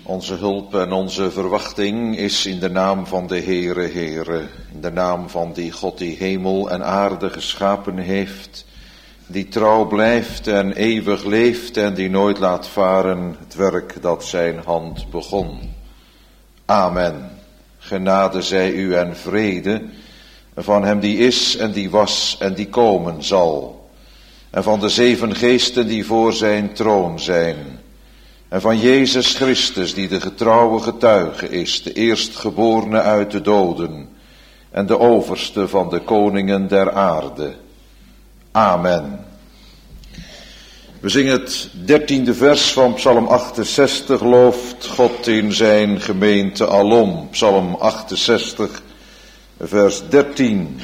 Onze hulp en onze verwachting is in de naam van de Heere, in de naam van die God die hemel en aarde geschapen heeft, die trouw blijft en eeuwig leeft en die nooit laat varen het werk dat zijn hand begon. Amen. Genade zij u en vrede van hem die is en die was en die komen zal, en van de 7 geesten die voor zijn troon zijn, en van Jezus Christus die de getrouwe getuige is, de eerstgeborene uit de doden en de overste van de koningen der aarde. Amen. We zingen het 13e vers van Psalm 68, looft God in zijn gemeente alom. Psalm 68, vers 13.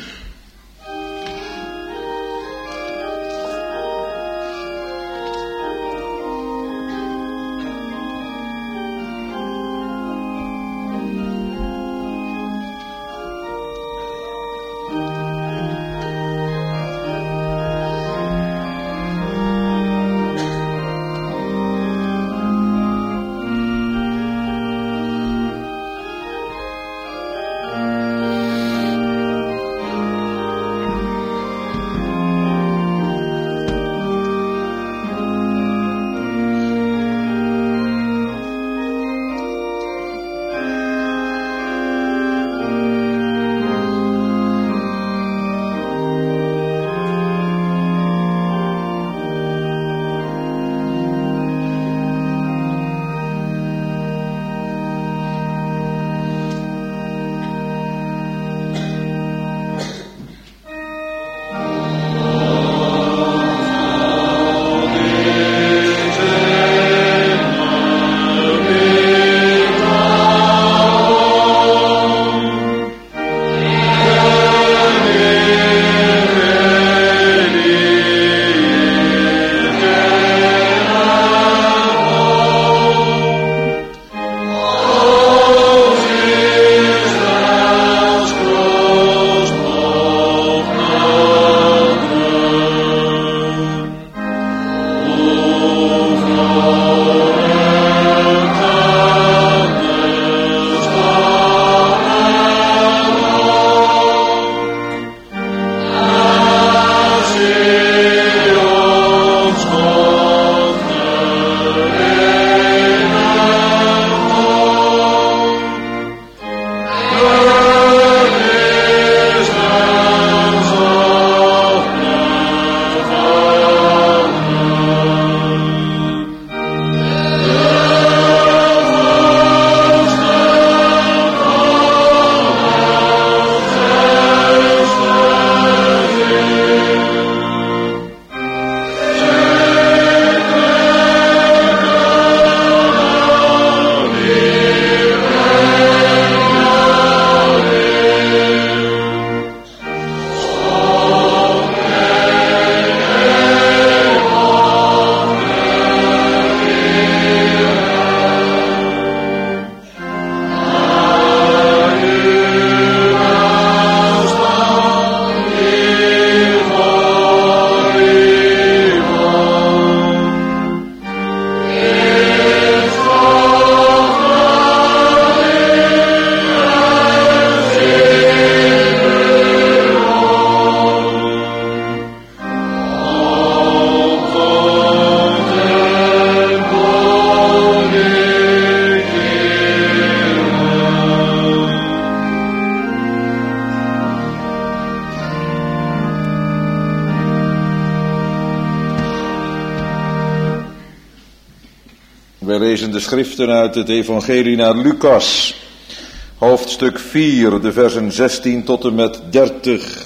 Wij lezen de schriften uit het evangelie naar Lucas, hoofdstuk 4, de versen 16 tot en met 30.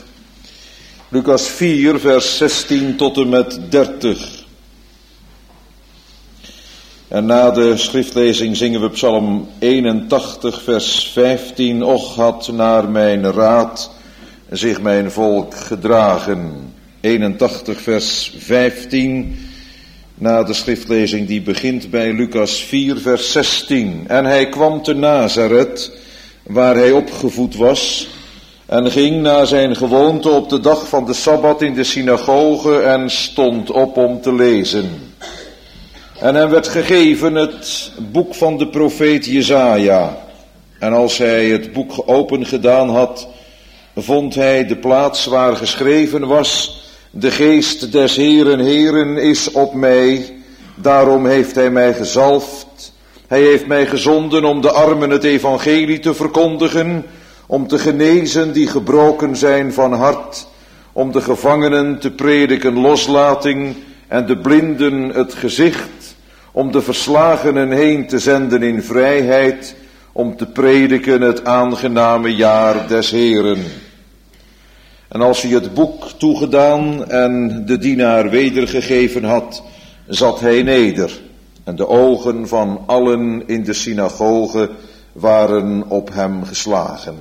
Lucas 4, vers 16 tot en met 30. En na de schriftlezing zingen we Psalm 81, vers 15. Och had naar mijn raad zich mijn volk gedragen. 81, vers 15. Na de schriftlezing die begint bij Lucas 4, vers 16. En hij kwam te Nazareth, waar hij opgevoed was, en ging naar zijn gewoonte op de dag van de Sabbat in de synagoge en stond op om te lezen. En hem werd gegeven het boek van de profeet Jesaja. En als hij het boek open gedaan had, vond hij de plaats waar geschreven was: de geest des Heeren, Heeren is op mij, daarom heeft hij mij gezalfd. Hij heeft mij gezonden om de armen het evangelie te verkondigen, om te genezen die gebroken zijn van hart, om de gevangenen te prediken loslating en de blinden het gezicht, om de verslagenen heen te zenden in vrijheid, om te prediken het aangename jaar des Heeren. En als hij het boek toegedaan en de dienaar wedergegeven had, zat hij neder. En de ogen van allen in de synagoge waren op hem geslagen.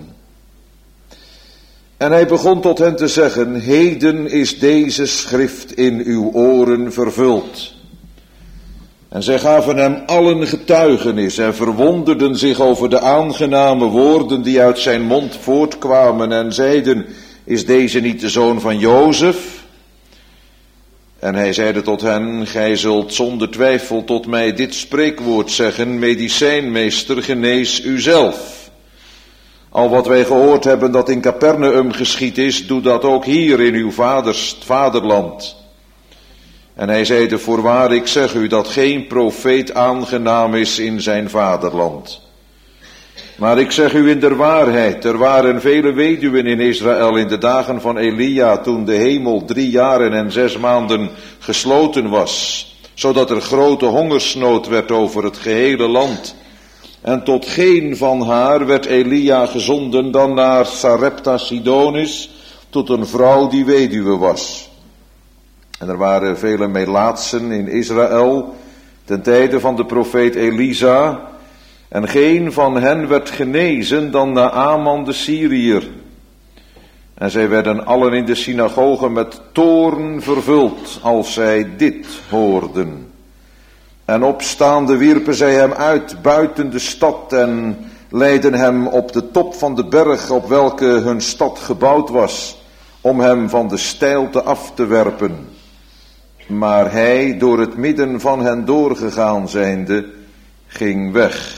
En hij begon tot hen te zeggen: heden is deze schrift in uw oren vervuld. En zij gaven hem allen getuigenis en verwonderden zich over de aangename woorden die uit zijn mond voortkwamen en zeiden: is deze niet de zoon van Jozef? En hij zeide tot hen: gij zult zonder twijfel tot mij dit spreekwoord zeggen: medicijnmeester, genees uzelf. Al wat wij gehoord hebben dat in Capernaum geschied is, doe dat ook hier in uw vaderland. En hij zeide: voorwaar, ik zeg u dat geen profeet aangenaam is in zijn vaderland. Maar ik zeg u in der waarheid, er waren vele weduwen in Israël in de dagen van Elia, toen de hemel 3 jaren en 6 maanden gesloten was, zodat er grote hongersnood werd over het gehele land. En tot geen van haar werd Elia gezonden dan naar Sarepta Sidonis, tot een vrouw die weduwe was. En er waren vele melaatsen in Israël ten tijde van de profeet Elisa, en geen van hen werd genezen dan Naaman de Syriër. En zij werden allen in de synagoge met toorn vervuld als zij dit hoorden. En opstaande wierpen zij hem uit buiten de stad en leidden hem op de top van de berg op welke hun stad gebouwd was, om hem van de steilte af te werpen. Maar hij, door het midden van hen doorgegaan zijnde, ging weg.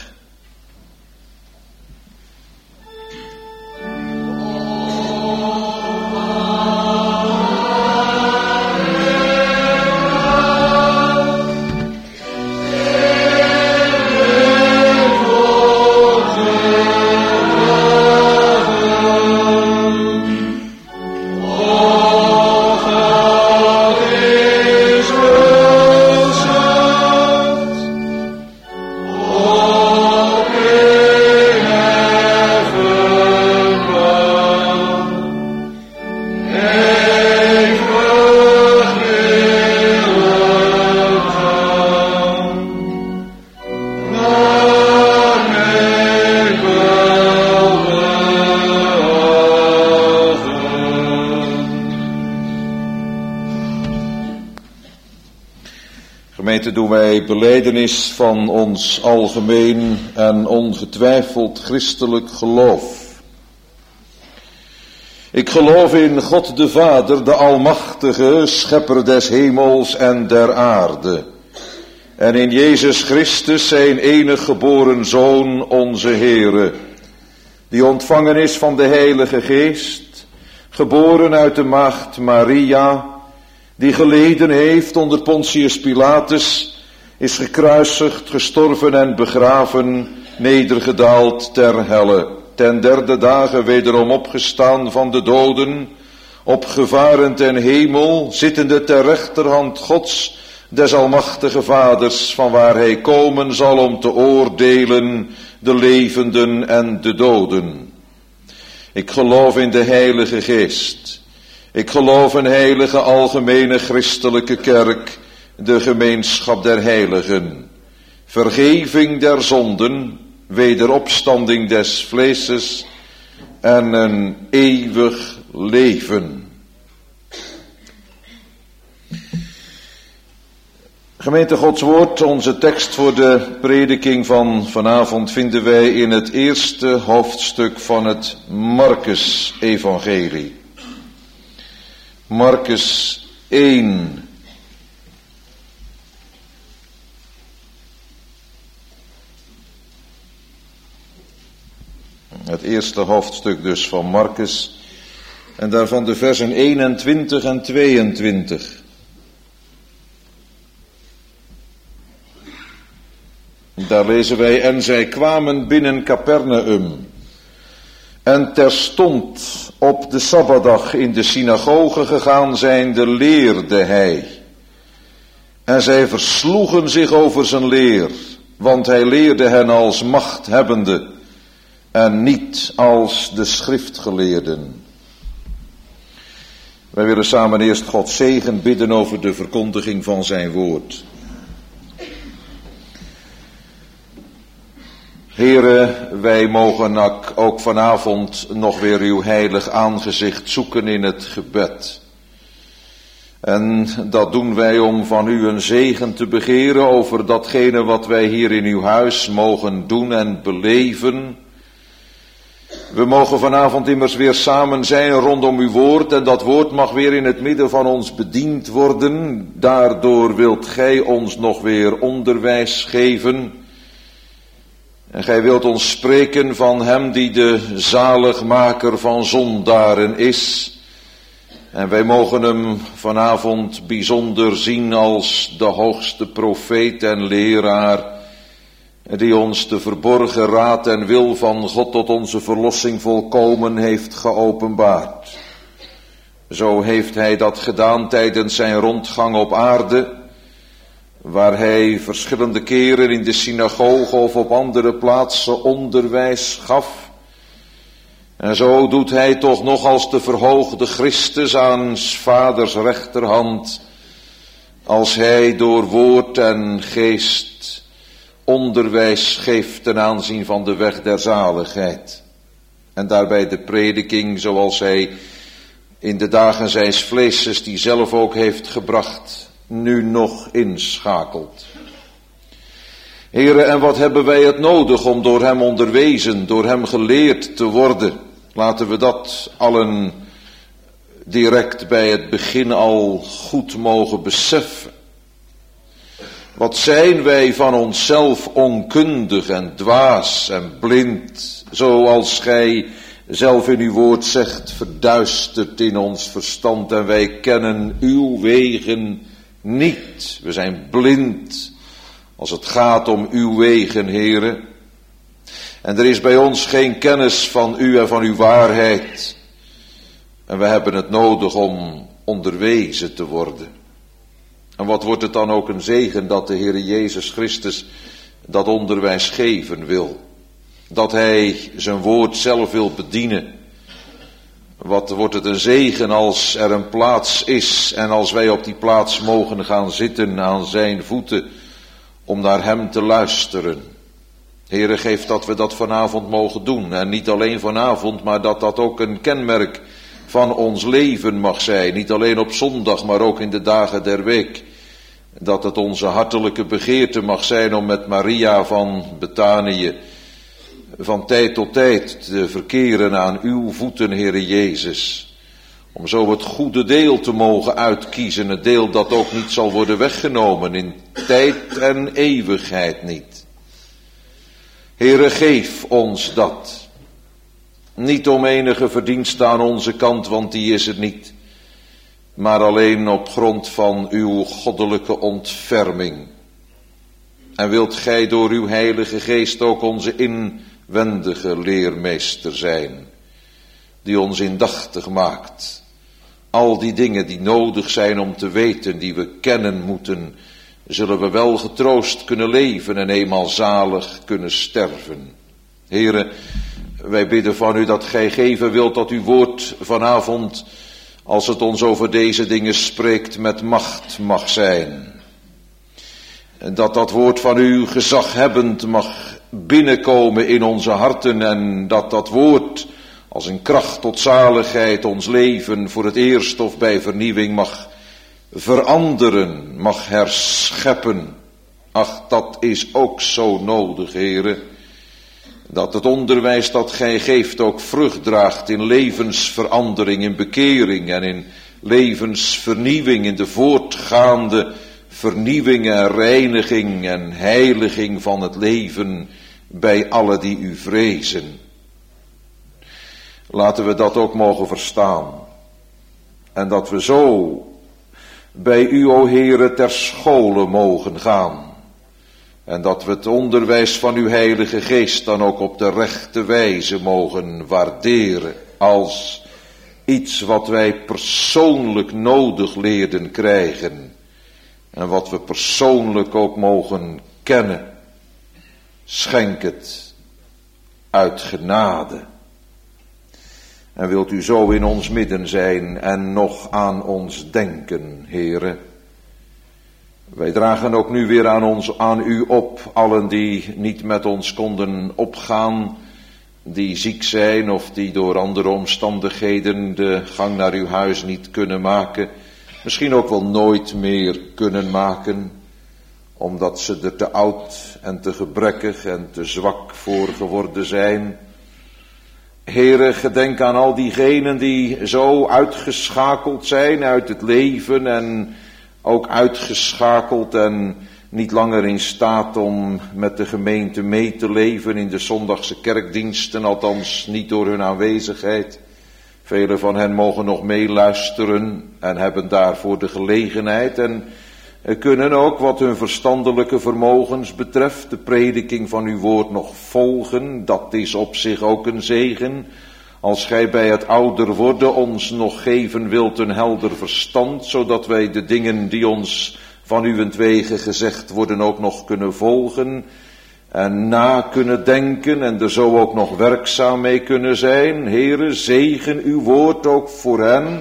Doen wij belijdenis van ons algemeen en ongetwijfeld christelijk geloof. Ik geloof in God de Vader, de Almachtige, schepper des hemels en der aarde. En in Jezus Christus, zijn enig geboren Zoon, onze Heere, die ontvangen is van de Heilige Geest, geboren uit de maagd Maria, die geleden heeft onder Pontius Pilatus, is gekruisigd, gestorven en begraven, nedergedaald ter helle, ten 3e dage wederom opgestaan van de doden, opgevaren ten hemel, zittende ter rechterhand Gods, des almachtige Vaders, vanwaar hij komen zal om te oordelen de levenden en de doden. Ik geloof in de Heilige Geest. Ik geloof een heilige algemene christelijke kerk, de gemeenschap der heiligen, vergeving der zonden, wederopstanding des vleeses en een eeuwig leven. Gemeente Gods Woord, onze tekst voor de prediking van vanavond vinden wij in het eerste hoofdstuk van het Markus-evangelie. Markus 1. Het eerste hoofdstuk dus van Markus. En daarvan de versen 21 en 22. Daar lezen wij: en zij kwamen binnen Capernaum. En terstond op de Sabbatdag in de synagoge gegaan zijnde leerde hij. En zij versloegen zich over zijn leer, want hij leerde hen als machthebbende en niet als de schriftgeleerden. Wij willen samen eerst Gods zegen bidden over de verkondiging van zijn woord. Here, wij mogen ook vanavond nog weer uw heilig aangezicht zoeken in het gebed. En dat doen wij om van u een zegen te begeren over datgene wat wij hier in uw huis mogen doen en beleven. We mogen vanavond immers weer samen zijn rondom uw woord en dat woord mag weer in het midden van ons bediend worden. Daardoor wilt gij ons nog weer onderwijs geven. En gij wilt ons spreken van hem die de zaligmaker van zondaren is. En wij mogen hem vanavond bijzonder zien als de hoogste profeet en leraar, die ons de verborgen raad en wil van God tot onze verlossing volkomen heeft geopenbaard. Zo heeft hij dat gedaan tijdens zijn rondgang op aarde, waar hij verschillende keren in de synagoge of op andere plaatsen onderwijs gaf. En zo doet hij toch nog als de verhoogde Christus aan 's vaders rechterhand, als hij door woord en geest onderwijs geeft ten aanzien van de weg der zaligheid. En daarbij de prediking zoals hij in de dagen zijns vleeses die zelf ook heeft gebracht, nu nog inschakelt. Here, en wat hebben wij het nodig om door hem onderwezen, door hem geleerd te worden? Laten we dat allen direct bij het begin al goed mogen beseffen. Wat zijn wij van onszelf onkundig en dwaas en blind, zoals gij zelf in uw woord zegt, verduisterd in ons verstand en wij kennen uw wegen niet. We zijn blind als het gaat om uw wegen, Heere. En er is bij ons geen kennis van u en van uw waarheid. En we hebben het nodig om onderwezen te worden. En wat wordt het dan ook een zegen dat de Heere Jezus Christus dat onderwijs geven wil. Dat hij zijn woord zelf wil bedienen. Wat wordt het een zegen als er een plaats is en als wij op die plaats mogen gaan zitten aan zijn voeten om naar hem te luisteren. Heere, geef dat we dat vanavond mogen doen. En niet alleen vanavond, maar dat dat ook een kenmerk van ons leven mag zijn. Niet alleen op zondag, maar ook in de dagen der week. Dat het onze hartelijke begeerte mag zijn om met Maria van Betanië van tijd tot tijd te verkeren aan uw voeten, Heere Jezus. Om zo het goede deel te mogen uitkiezen. Het deel dat ook niet zal worden weggenomen in tijd en eeuwigheid niet. Heere, geef ons dat. Niet om enige verdienste aan onze kant, want die is het niet. Maar alleen op grond van uw goddelijke ontferming. En wilt gij door uw heilige geest ook onze inwendige leermeester zijn. Die ons indachtig maakt. Al die dingen die nodig zijn om te weten, die we kennen moeten, zullen we wel getroost kunnen leven en eenmaal zalig kunnen sterven. Heere, wij bidden van u dat gij geven wilt dat uw woord vanavond, als het ons over deze dingen spreekt, met macht mag zijn. En dat dat woord van u gezaghebbend mag binnenkomen in onze harten en dat dat woord als een kracht tot zaligheid ons leven voor het eerst of bij vernieuwing mag veranderen, mag herscheppen. Ach, dat is ook zo nodig, Heere. Dat het onderwijs dat gij geeft ook vrucht draagt in levensverandering, in bekering en in levensvernieuwing, in de voortgaande vernieuwing en reiniging en heiliging van het leven bij allen die u vrezen. Laten we dat ook mogen verstaan. En dat we zo bij u, o Heere, ter schole mogen gaan. En dat we het onderwijs van uw Heilige Geest dan ook op de rechte wijze mogen waarderen. Als iets wat wij persoonlijk nodig leerden krijgen. En wat we persoonlijk ook mogen kennen. Schenk het uit genade. En wilt u zo in ons midden zijn en nog aan ons denken, Heere. Wij dragen ook nu weer aan u op, allen die niet met ons konden opgaan, die ziek zijn of die door andere omstandigheden de gang naar uw huis niet kunnen maken. Misschien ook wel nooit meer kunnen maken, omdat ze er te oud en te gebrekkig en te zwak voor geworden zijn. Heere, gedenk aan al diegenen die zo uitgeschakeld zijn uit het leven en ook uitgeschakeld en niet langer in staat om met de gemeente mee te leven in de zondagse kerkdiensten, althans niet door hun aanwezigheid. Velen van hen mogen nog meeluisteren en hebben daarvoor de gelegenheid en kunnen ook wat hun verstandelijke vermogens betreft de prediking van uw woord nog volgen. Dat is op zich ook een zegen. Als gij bij het ouder worden ons nog geven wilt een helder verstand, zodat wij de dingen die ons van uwentwege gezegd worden ook nog kunnen volgen en na kunnen denken en er zo ook nog werkzaam mee kunnen zijn. Heere, zegen uw woord ook voor hen.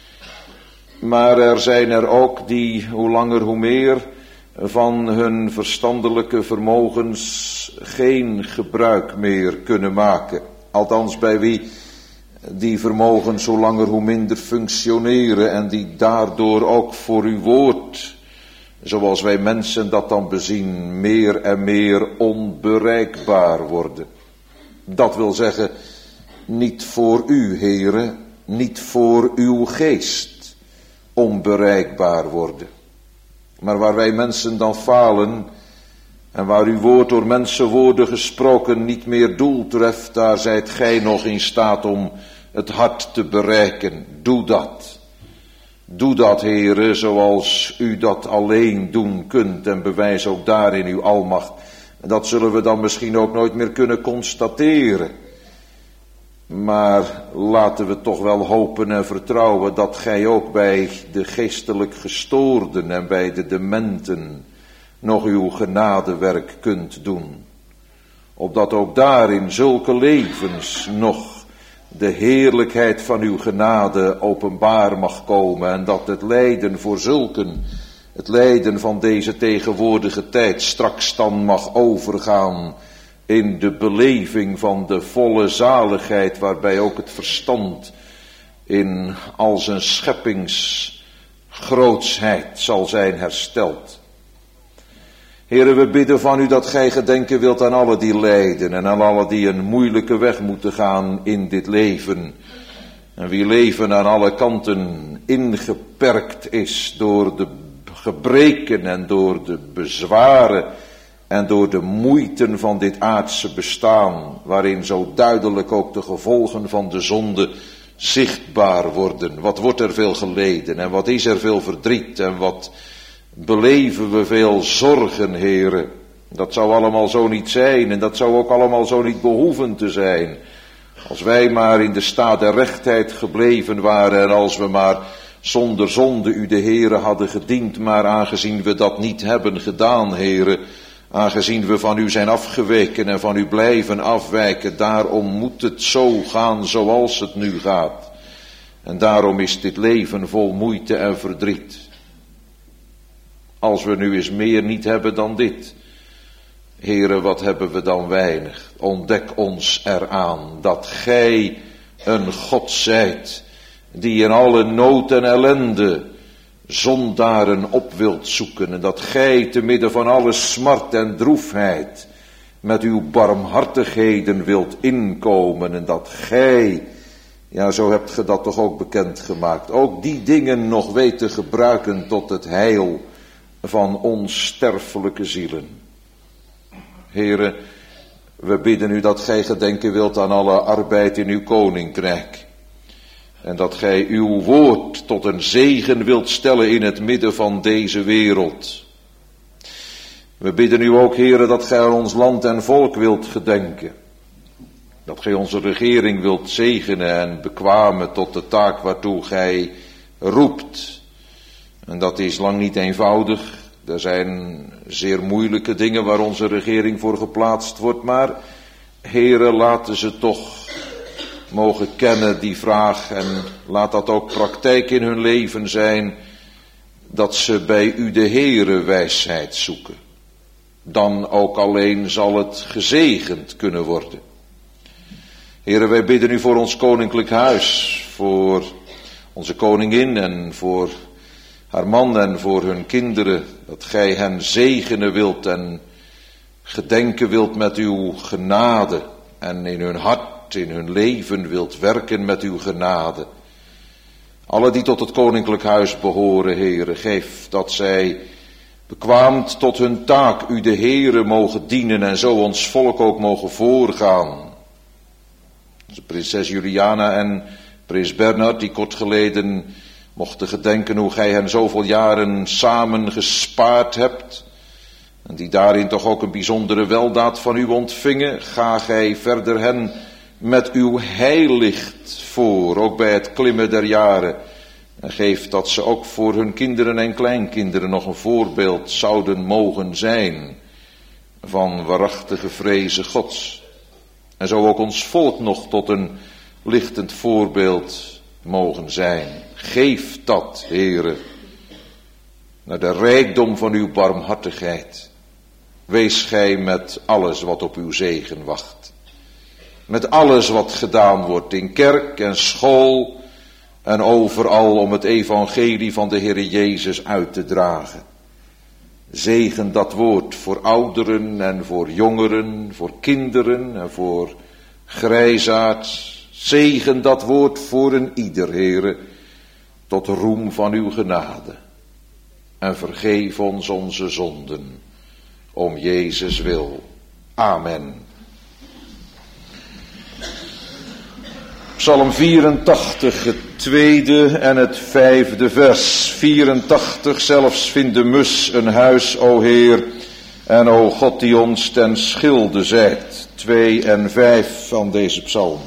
Maar er zijn er ook die hoe langer hoe meer van hun verstandelijke vermogens geen gebruik meer kunnen maken. Althans bij wie die vermogens hoe langer hoe minder functioneren en die daardoor ook voor uw woord, zoals wij mensen dat dan bezien, meer en meer onbereikbaar worden. Dat wil zeggen, niet voor u, Heere, niet voor uw geest onbereikbaar worden. Maar waar wij mensen dan falen en waar uw woord door mensenwoorden gesproken niet meer doel treft, daar zijt gij nog in staat om het hart te bereiken. Doe dat. Doe dat, Heere, zoals u dat alleen doen kunt en bewijs ook daarin uw almacht. En dat zullen we dan misschien ook nooit meer kunnen constateren. Maar laten we toch wel hopen en vertrouwen dat gij ook bij de geestelijk gestoorden en bij de dementen nog uw genadewerk kunt doen. Opdat ook daarin zulke levens nog de heerlijkheid van uw genade openbaar mag komen en dat het lijden voor zulken, het lijden van deze tegenwoordige tijd straks dan mag overgaan in de beleving van de volle zaligheid, waarbij ook het verstand in al zijn scheppingsgrootsheid zal zijn hersteld. Heere, we bidden van u dat gij gedenken wilt aan alle die lijden en aan alle die een moeilijke weg moeten gaan in dit leven. En wie leven aan alle kanten ingeperkt is door de gebreken en door de bezwaren en door de moeiten van dit aardse bestaan, waarin zo duidelijk ook de gevolgen van de zonde zichtbaar worden. Wat wordt er veel geleden en wat is er veel verdriet en wat beleven we veel zorgen, Heere. Dat zou allemaal zo niet zijn en dat zou ook allemaal zo niet behoeven te zijn. Als wij maar in de staat der rechtheid gebleven waren en als we maar zonder zonde u de Heere hadden gediend, maar aangezien we dat niet hebben gedaan, Heere, aangezien we van u zijn afgeweken en van u blijven afwijken, daarom moet het zo gaan zoals het nu gaat. En daarom is dit leven vol moeite en verdriet. Als we nu eens meer niet hebben dan dit, Heere, wat hebben we dan weinig? Ontdek ons eraan dat gij een God zijt, die in alle nood en ellende zondaren op wilt zoeken. En dat gij te midden van alle smart en droefheid met uw barmhartigheden wilt inkomen. En dat gij, ja, zo hebt ge dat toch ook bekendgemaakt, ook die dingen nog weet te gebruiken tot het heil van onsterfelijke zielen. Heere, We bidden u dat gij gedenken wilt aan alle arbeid in uw koninkrijk. En dat gij uw woord tot een zegen wilt stellen in het midden van deze wereld. We bidden u ook, Heere, dat gij aan ons land en volk wilt gedenken. Dat gij onze regering wilt zegenen en bekwamen tot de taak waartoe gij roept. En dat is lang niet eenvoudig. Er zijn zeer moeilijke dingen waar onze regering voor geplaatst wordt. Maar, Heere, laten ze toch mogen kennen die vraag. En laat dat ook praktijk in hun leven zijn. Dat ze bij u de Heere wijsheid zoeken. Dan ook alleen zal het gezegend kunnen worden. Heere, wij bidden u voor ons koninklijk huis, voor onze koningin en voor haar man en voor hun kinderen, dat gij hen zegenen wilt en gedenken wilt met uw genade en in hun hart, in hun leven wilt werken met uw genade. Alle die tot het koninklijk huis behoren, Heere, geef dat zij bekwaamd tot hun taak u de Heere mogen dienen en zo ons volk ook mogen voorgaan. Onze prinses Juliana en prins Bernhard, die kort geleden mochten gedenken hoe gij hen zoveel jaren samen gespaard hebt. En die daarin toch ook een bijzondere weldaad van u ontvingen. Ga gij verder hen met uw heilicht voor, ook bij het klimmen der jaren. En geef dat ze ook voor hun kinderen en kleinkinderen nog een voorbeeld zouden mogen zijn van waarachtige vreze Gods. En zo ook ons volk nog tot een lichtend voorbeeld mogen zijn. Geef dat, Heere, naar de rijkdom van uw barmhartigheid. Wees gij met alles wat op uw zegen wacht. Met alles wat gedaan wordt in kerk en school en overal om het evangelie van de Heere Jezus uit te dragen. Zegen dat woord voor ouderen en voor jongeren, voor kinderen en voor grijsaards. Zegen dat woord voor een ieder, Heere, tot roem van uw genade. En vergeef ons onze zonden, om Jezus wil. Amen. Psalm 84, het tweede en het vijfde vers. 84, zelfs vindt de mus een huis, o Heer, en o God die ons ten schilde zijt. 2 en 5 van deze psalm.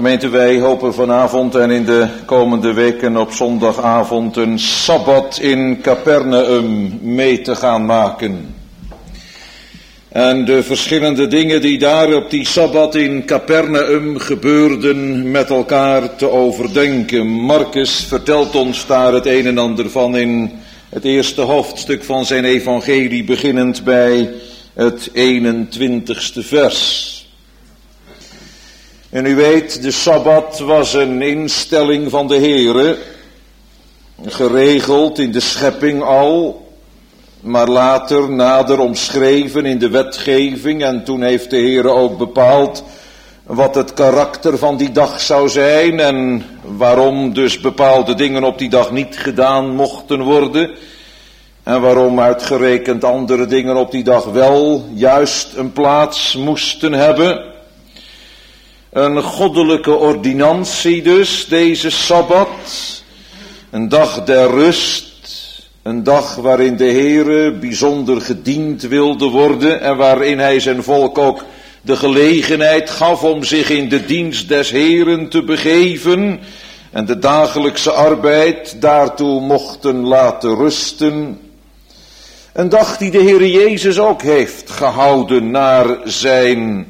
Gemeente, wij hopen vanavond en in de komende weken op zondagavond een sabbat in Capernaum mee te gaan maken. En de verschillende dingen die daar op die sabbat in Capernaum gebeurden met elkaar te overdenken. Marcus vertelt ons daar het een en ander van in het eerste hoofdstuk van zijn evangelie, beginnend bij het 21ste vers. En u weet, de Sabbat was een instelling van de Heere, geregeld in de schepping al, maar later nader omschreven in de wetgeving. En toen heeft de Heere ook bepaald wat het karakter van die dag zou zijn en waarom dus bepaalde dingen op die dag niet gedaan mochten worden. En waarom uitgerekend andere dingen op die dag wel juist een plaats moesten hebben. Een goddelijke ordinantie dus, deze Sabbat. Een dag der rust. Een dag waarin de Heere bijzonder gediend wilde worden. En waarin hij zijn volk ook de gelegenheid gaf om zich in de dienst des Heeren te begeven. En de dagelijkse arbeid daartoe mochten laten rusten. Een dag die de Heere Jezus ook heeft gehouden naar zijn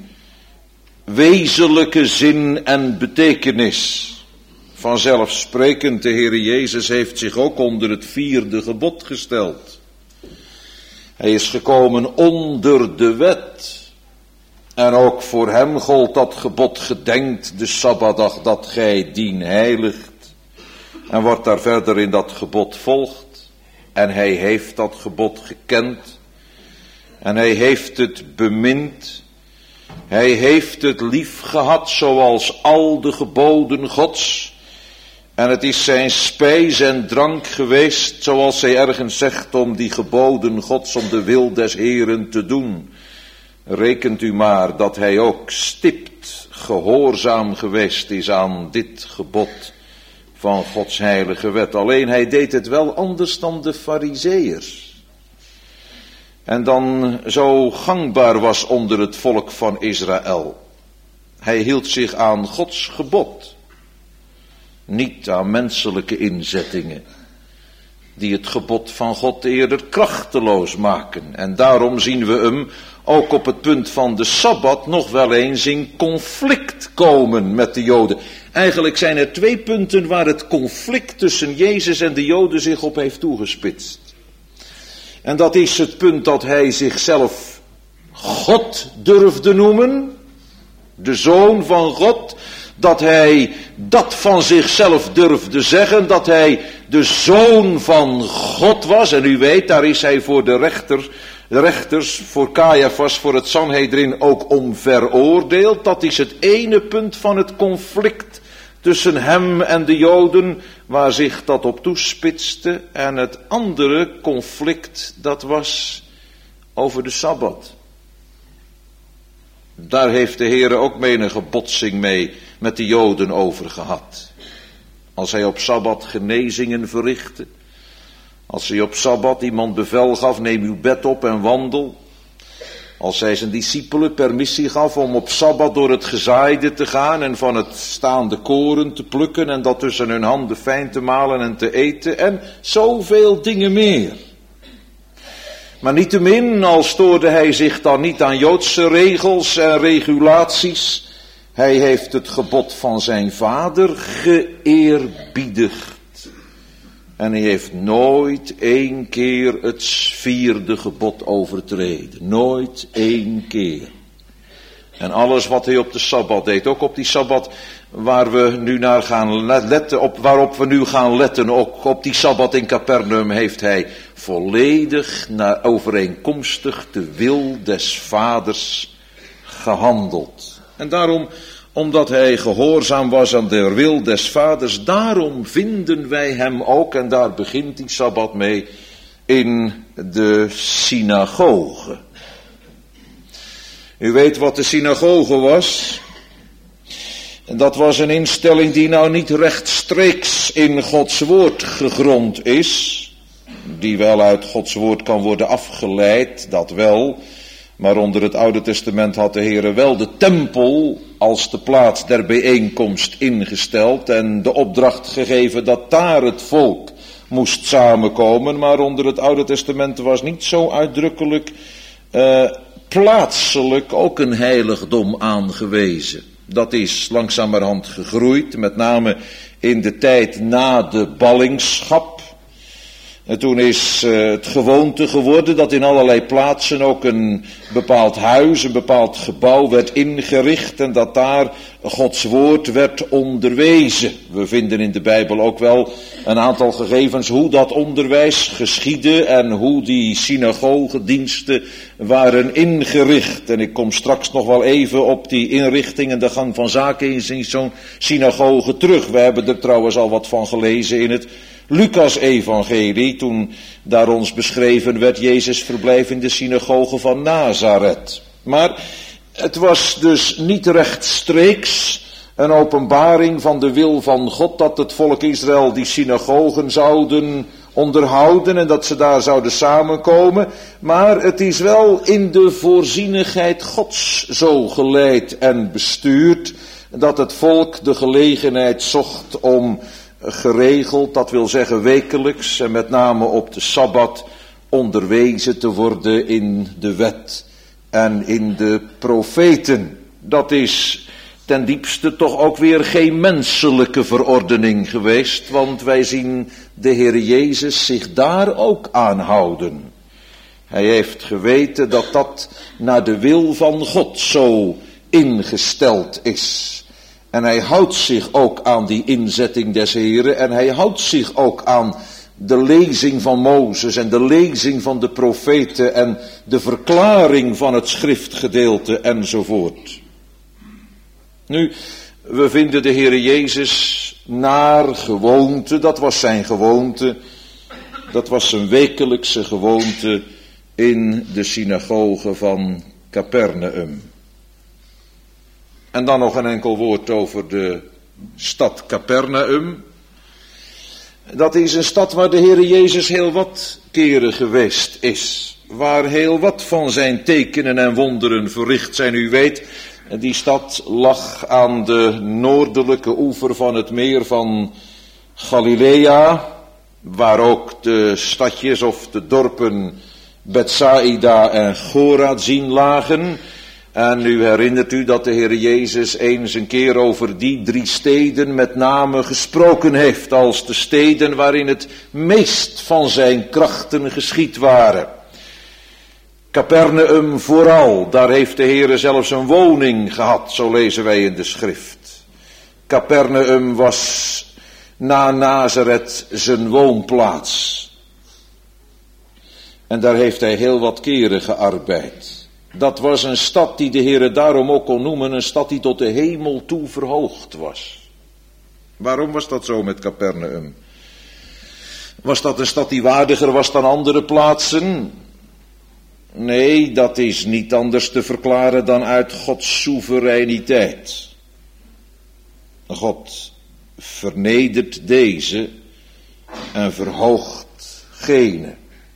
wezenlijke zin en betekenis. Vanzelfsprekend, de Heere Jezus heeft zich ook onder het 4e gebod gesteld. Hij is gekomen onder de wet. En ook voor hem gold dat gebod: gedenkt de Sabbatdag dat gij dien heiligt. En wordt daar verder in dat gebod volgt. En hij heeft dat gebod gekend. En hij heeft het bemind. Hij heeft het lief gehad zoals al de geboden Gods. En het is zijn spijs en drank geweest, zoals hij ergens zegt, om die geboden Gods, om de wil des Heeren te doen. Rekent u maar dat hij ook stipt gehoorzaam geweest is aan dit gebod van Gods heilige wet. Alleen hij deed het wel anders dan de Farizeeërs. En dan zo gangbaar was onder het volk van Israël. Hij hield zich aan Gods gebod. Niet aan menselijke inzettingen. Die het gebod van God eerder krachteloos maken. En daarom zien we hem ook op het punt van de Sabbat nog wel eens in conflict komen met de Joden. Eigenlijk zijn er 2 punten waar het conflict tussen Jezus en de Joden zich op heeft toegespitst. En dat is het punt dat hij zichzelf God durfde noemen, de Zoon van God, dat hij dat van zichzelf durfde zeggen, dat hij de Zoon van God was. En u weet, daar is hij voor de rechters, voor Caiaphas, voor het Sanhedrin ook om veroordeeld. Dat is het ene punt van het conflict tussen hem en de Joden, waar zich dat op toespitste. En het andere conflict, dat was over de Sabbat. Daar heeft de Heere ook menige botsing mee met de Joden over gehad. Als hij op Sabbat genezingen verrichtte. Als hij op Sabbat iemand bevel gaf: neem uw bed op en wandel. Als hij zijn discipelen permissie gaf om op Sabbat door het gezaaide te gaan en van het staande koren te plukken en dat tussen hun handen fijn te malen en te eten en zoveel dingen meer. Maar niettemin, al stoorde hij zich dan niet aan Joodse regels en regulaties, hij heeft het gebod van zijn vader geëerbiedigd. En hij heeft nooit 1 keer het 4e gebod overtreden. Nooit 1 keer. En alles wat hij op de Sabbat deed, ook op die Sabbat waar we nu naar gaan letten, waarop we nu gaan letten, ook op die Sabbat in Capernaum, heeft hij volledig naar overeenkomstig de wil des vaders gehandeld. En daarom, omdat hij gehoorzaam was aan de wil des vaders, daarom vinden wij hem ook, en daar begint die Sabbat mee, in de synagoge. U weet wat de synagoge was. En dat was een instelling die nou niet rechtstreeks in Gods woord gegrond is. Die wel uit Gods woord kan worden afgeleid, dat wel. Maar onder het Oude Testament had de Heere wel de tempel als de plaats der bijeenkomst ingesteld en de opdracht gegeven dat daar het volk moest samenkomen. Maar onder het Oude Testament was niet zo uitdrukkelijk plaatselijk ook een heiligdom aangewezen. Dat is langzamerhand gegroeid, met name in de tijd na de ballingschap. En toen is het gewoonte geworden dat in allerlei plaatsen ook een bepaald huis, een bepaald gebouw werd ingericht en dat daar Gods woord werd onderwezen. We vinden in de Bijbel ook wel een aantal gegevens hoe dat onderwijs geschiedde en hoe die synagogediensten waren ingericht. En ik kom straks nog wel even op die inrichting en de gang van zaken in zo'n synagoge terug. We hebben er trouwens al wat van gelezen in het Lucas-evangelie, toen daar ons beschreven werd Jezus verblijf in de synagoge van Nazareth. Maar het was dus niet rechtstreeks een openbaring van de wil van God dat het volk Israël die synagogen zouden onderhouden en dat ze daar zouden samenkomen. Maar het is wel in de voorzienigheid Gods zo geleid en bestuurd dat het volk de gelegenheid zocht om geregeld, dat wil zeggen wekelijks en met name op de Sabbat, onderwezen te worden in de wet en in de profeten. Dat is ten diepste toch ook weer geen menselijke verordening geweest, want wij zien de Heer Jezus zich daar ook aan houden. Hij heeft geweten dat dat naar de wil van God zo ingesteld is. En hij houdt zich ook aan die inzetting des Heren en hij houdt zich ook aan de lezing van Mozes en de lezing van de profeten en de verklaring van het schriftgedeelte enzovoort. Nu, we vinden de Heer Jezus naar gewoonte, dat was zijn gewoonte, dat was zijn wekelijkse gewoonte in de synagoge van Capernaum. En dan nog een enkel woord over de stad Capernaum. Dat is een stad waar de Heere Jezus heel wat keren geweest is. Waar heel wat van zijn tekenen en wonderen verricht zijn. U weet, die stad lag aan de noordelijke oever van het meer van Galilea. Waar ook de stadjes of de dorpen Bethsaida en Chorazin lagen. En u herinnert u dat de Heer Jezus eens een keer over die 3 steden met name gesproken heeft als de steden waarin het meest van zijn krachten geschied waren. Capernaum vooral, daar heeft de Heer zelfs een woning gehad, zo lezen wij in de schrift. Capernaum was na Nazareth zijn woonplaats. En daar heeft hij heel wat keren gearbeid. Dat was een stad die de Heere daarom ook kon noemen, een stad die tot de hemel toe verhoogd was. Waarom was dat zo met Capernaum? Was dat een stad die waardiger was dan andere plaatsen? Nee, dat is niet anders te verklaren dan uit Gods soevereiniteit. God vernedert deze en verhoogt gene.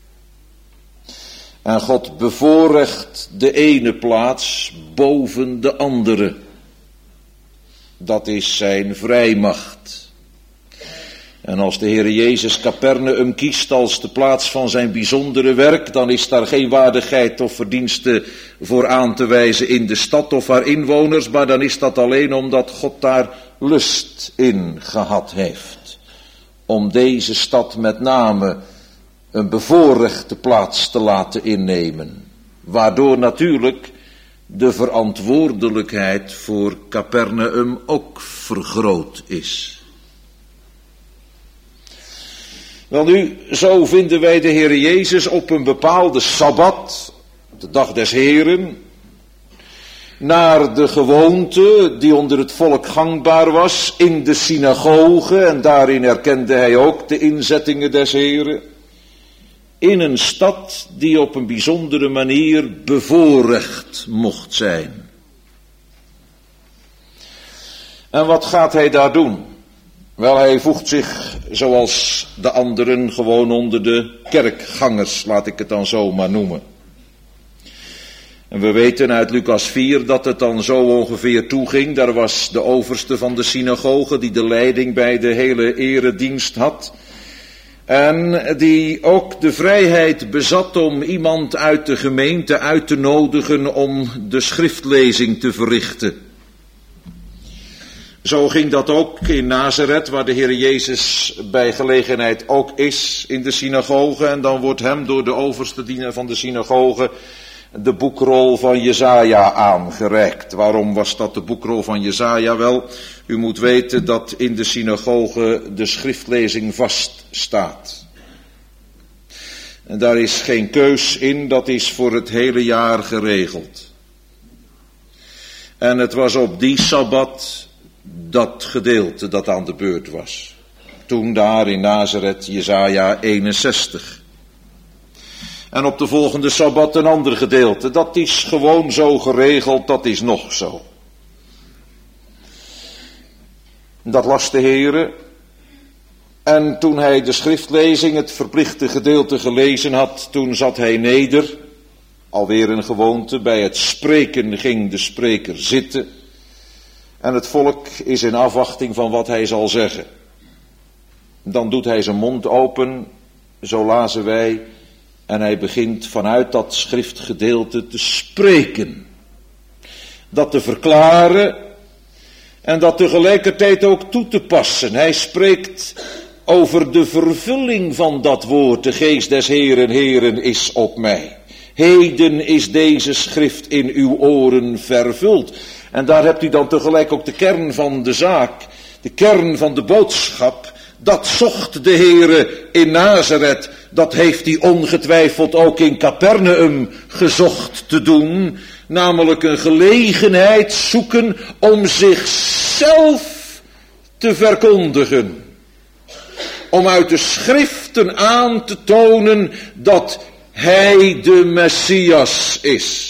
En God bevoorrecht de ene plaats boven de andere. Dat is zijn vrijmacht. En als de Heer Jezus Capernaum kiest als de plaats van zijn bijzondere werk, dan is daar geen waardigheid of verdienste voor aan te wijzen in de stad of haar inwoners, maar dan is dat alleen omdat God daar lust in gehad heeft. Om deze stad met name een bevoorrechte plaats te laten innemen. Waardoor natuurlijk de verantwoordelijkheid voor Capernaum ook vergroot is. Welnu, zo vinden wij de Heer Jezus op een bepaalde Sabbat, de dag des Heren, naar de gewoonte die onder het volk gangbaar was, in de synagoge, en daarin herkende hij ook de inzettingen des Heren, in een stad die op een bijzondere manier bevoorrecht mocht zijn. En wat gaat hij daar doen? Wel, hij voegt zich, zoals de anderen, gewoon onder de kerkgangers, laat ik het dan zo maar noemen. En we weten uit Lucas 4 dat het dan zo ongeveer toeging. Daar was de overste van de synagoge die de leiding bij de hele eredienst had. En die ook de vrijheid bezat om iemand uit de gemeente uit te nodigen om de schriftlezing te verrichten. Zo ging dat ook in Nazareth, waar de Heer Jezus bij gelegenheid ook is in de synagoge. En dan wordt hem door de overste van de synagoge de boekrol van Jesaja aangereikt. Waarom was dat de boekrol van Jesaja? Wel, u moet weten dat in de synagoge de schriftlezing vaststaat. En daar is geen keus in, dat is voor het hele jaar geregeld. En het was op die Sabbat dat gedeelte dat aan de beurt was. Toen daar in Nazareth Jesaja 61. En op de volgende Sabbat een ander gedeelte. Dat is gewoon zo geregeld, dat is nog zo. Dat las de Heere. En toen hij de schriftlezing, het verplichte gedeelte gelezen had, toen zat hij neder. Alweer een gewoonte, bij het spreken ging de spreker zitten. En het volk is in afwachting van wat hij zal zeggen. Dan doet hij zijn mond open, zo lazen wij, en hij begint vanuit dat schriftgedeelte te spreken. Dat te verklaren en dat tegelijkertijd ook toe te passen. Hij spreekt over de vervulling van dat woord. De geest des Heeren, Heeren, is op mij. Heden is deze schrift in uw oren vervuld. En daar hebt u dan tegelijk ook de kern van de zaak. De kern van de boodschap. Dat zocht de Heere in Nazareth. Dat heeft hij ongetwijfeld ook in Capernaum gezocht te doen. Namelijk een gelegenheid zoeken om zichzelf te verkondigen. Om uit de schriften aan te tonen dat hij de Messias is.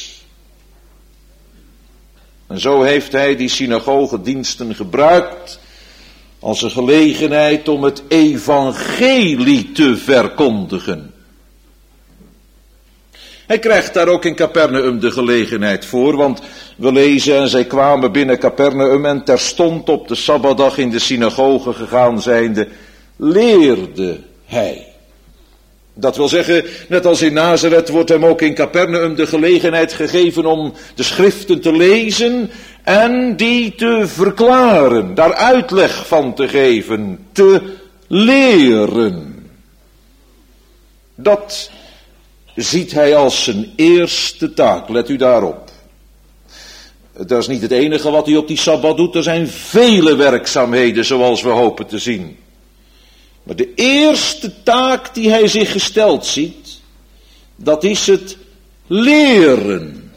En zo heeft hij die synagogediensten gebruikt als een gelegenheid om het evangelie te verkondigen. Hij krijgt daar ook in Capernaum de gelegenheid voor, want we lezen en zij kwamen binnen Capernaum en terstond op de Sabbatdag in de synagoge gegaan zijnde, leerde hij. Dat wil zeggen, net als in Nazareth wordt hem ook in Capernaum de gelegenheid gegeven om de schriften te lezen en die te verklaren, daar uitleg van te geven, te leren. Dat ziet hij als zijn eerste taak, let u daarop. Dat is niet het enige wat hij op die Sabbat doet, er zijn vele werkzaamheden zoals we hopen te zien. Maar de eerste taak die hij zich gesteld ziet, dat is het leren.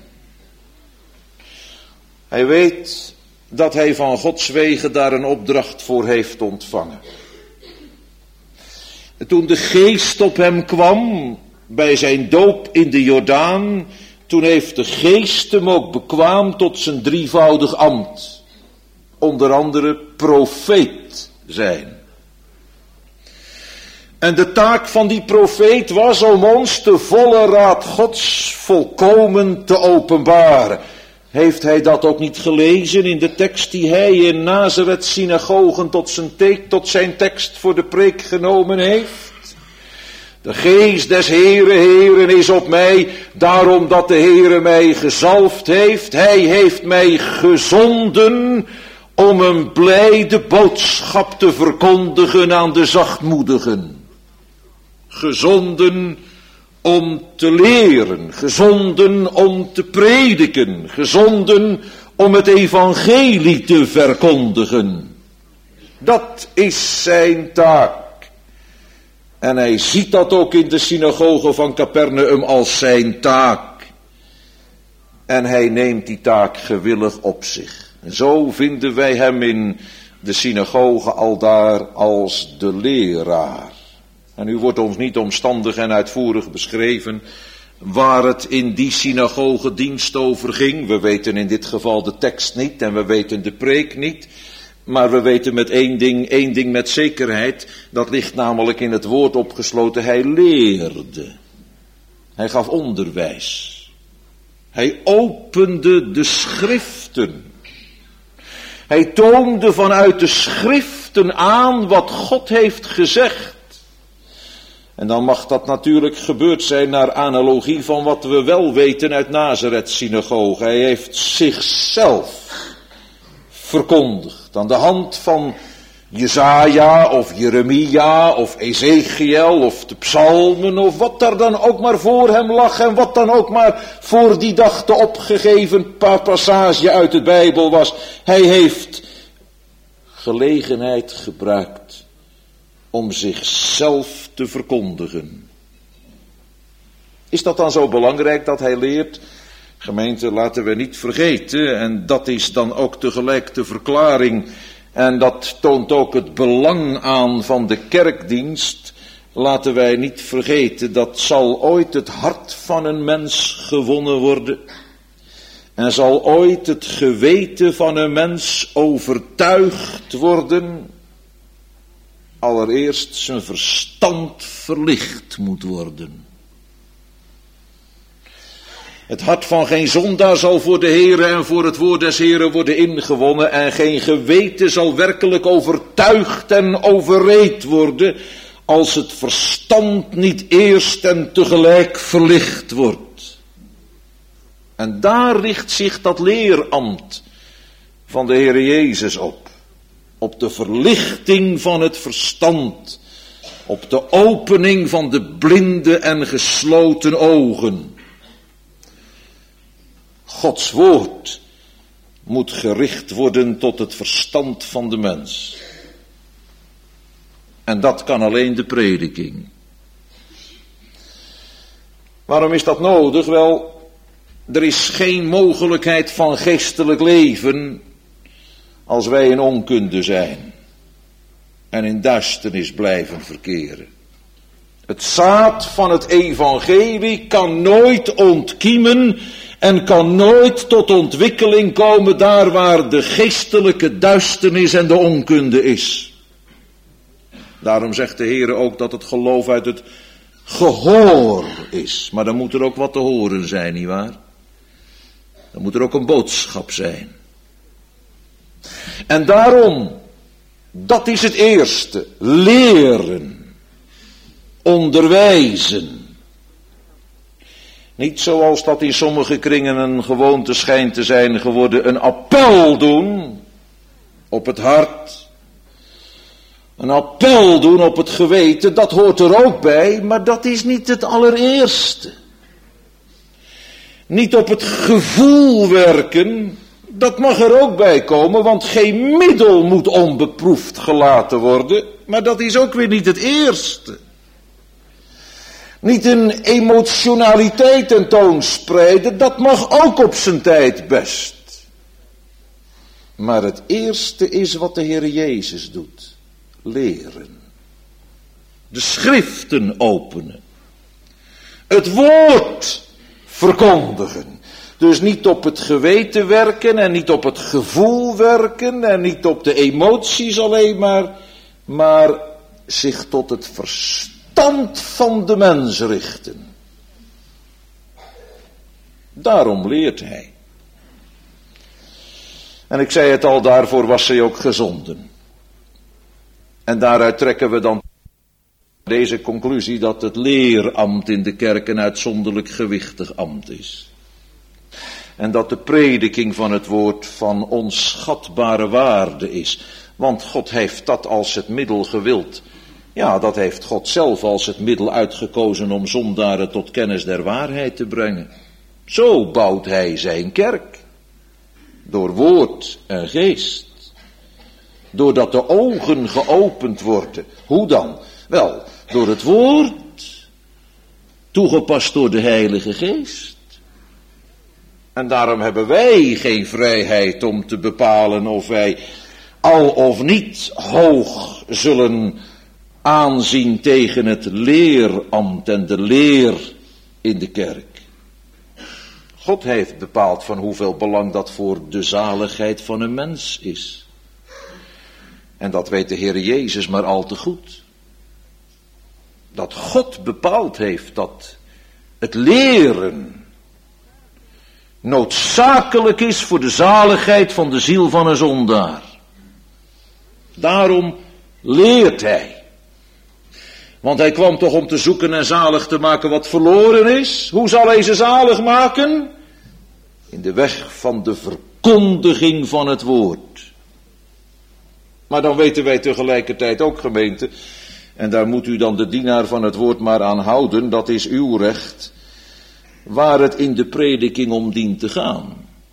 Hij weet dat hij van Gods wegen daar een opdracht voor heeft ontvangen. En toen de geest op hem kwam, bij zijn doop in de Jordaan, toen heeft de geest hem ook bekwaamd tot zijn drievoudig ambt. Onder andere profeet zijn. En de taak van die profeet was om ons de volle raad Gods volkomen te openbaren. Heeft hij dat ook niet gelezen in de tekst die hij in Nazareth synagogen tot zijn tekst voor de preek genomen heeft? De geest des Heeren is op mij, daarom dat de Heere mij gezalfd heeft. Hij heeft mij gezonden om een blijde boodschap te verkondigen aan de zachtmoedigen. Gezonden om te leren, gezonden om te prediken, gezonden om het evangelie te verkondigen. Dat is zijn taak. En hij ziet dat ook in de synagoge van Capernaum als zijn taak. En hij neemt die taak gewillig op zich. En zo vinden wij hem in de synagoge aldaar als de leraar. En nu wordt ons niet omstandig en uitvoerig beschreven waar het in die synagogedienst over ging. We weten in dit geval de tekst niet en we weten de preek niet. Maar we weten met één ding met zekerheid. Dat ligt namelijk in het woord opgesloten. Hij leerde. Hij gaf onderwijs. Hij opende de schriften. Hij toonde vanuit de schriften aan wat God heeft gezegd. En dan mag dat natuurlijk gebeurd zijn naar analogie van wat we wel weten uit Nazareth-synagoge. Hij heeft zichzelf verkondigd aan de hand van Jesaja of Jeremia of Ezekiel of de psalmen of wat daar dan ook maar voor hem lag en wat dan ook maar voor die dag de opgegeven passage uit de Bijbel was. Hij heeft gelegenheid gebruikt om zichzelf te verkondigen. Is dat dan zo belangrijk dat hij leert? Gemeente, laten we niet vergeten, en dat is dan ook tegelijk de verklaring, en dat toont ook het belang aan van de kerkdienst. Laten wij niet vergeten, dat zal ooit het hart van een mens gewonnen worden. En zal ooit het geweten van een mens overtuigd worden. Allereerst zijn verstand verlicht moet worden. Het hart van geen zondaar zal voor de Heere en voor het woord des Heeren worden ingewonnen en geen geweten zal werkelijk overtuigd en overreed worden als het verstand niet eerst en tegelijk verlicht wordt. En daar richt zich dat leerambt van de Heere Jezus op. Op de verlichting van het verstand. Op de opening van de blinde en gesloten ogen. Gods woord moet gericht worden tot het verstand van de mens. En dat kan alleen de prediking. Waarom is dat nodig? Wel, er is geen mogelijkheid van geestelijk leven als wij in onkunde zijn en in duisternis blijven verkeren. Het zaad van het evangelie kan nooit ontkiemen en kan nooit tot ontwikkeling komen daar waar de geestelijke duisternis en de onkunde is. Daarom zegt de Heer ook dat het geloof uit het gehoor is. Maar dan moet er ook wat te horen zijn, nietwaar? Dan moet er ook een boodschap zijn. En daarom, dat is het eerste, leren, onderwijzen. Niet zoals dat in sommige kringen een gewoonte schijnt te zijn geworden, een appel doen op het hart. Een appel doen op het geweten, dat hoort er ook bij, maar dat is niet het allereerste. Niet op het gevoel werken, dat mag er ook bij komen, want geen middel moet onbeproefd gelaten worden, maar dat is ook weer niet het eerste. Niet een emotionaliteit tentoonspreiden, dat mag ook op zijn tijd best. Maar het eerste is wat de Heer Jezus doet. Leren. De schriften openen. Het woord verkondigen. Dus niet op het geweten werken en niet op het gevoel werken en niet op de emoties alleen maar zich tot het verstand van de mens richten. Daarom leert hij. En ik zei het al, daarvoor was hij ook gezonden. En daaruit trekken we dan deze conclusie dat het leerambt in de kerk een uitzonderlijk gewichtig ambt is. En dat de prediking van het woord van onschatbare waarde is. Want God heeft dat als het middel gewild. Ja, dat heeft God zelf als het middel uitgekozen om zondaren tot kennis der waarheid te brengen. Zo bouwt hij zijn kerk. Door woord en geest. Doordat de ogen geopend worden. Hoe dan? Wel, door het woord. Toegepast door de Heilige Geest. En daarom hebben wij geen vrijheid om te bepalen of wij al of niet hoog zullen aanzien tegen het leerambt en de leer in de kerk. God heeft bepaald van hoeveel belang dat voor de zaligheid van een mens is. En dat weet de Heer Jezus maar al te goed. Dat God bepaald heeft dat het leren noodzakelijk is voor de zaligheid van de ziel van een zondaar. Daarom leert hij. Want hij kwam toch om te zoeken en zalig te maken wat verloren is. Hoe zal hij ze zalig maken? In de weg van de verkondiging van het woord. Maar dan weten wij tegelijkertijd ook, gemeente, en daar moet u dan de dienaar van het woord maar aan houden, dat is uw recht, waar het in de prediking om dient te gaan.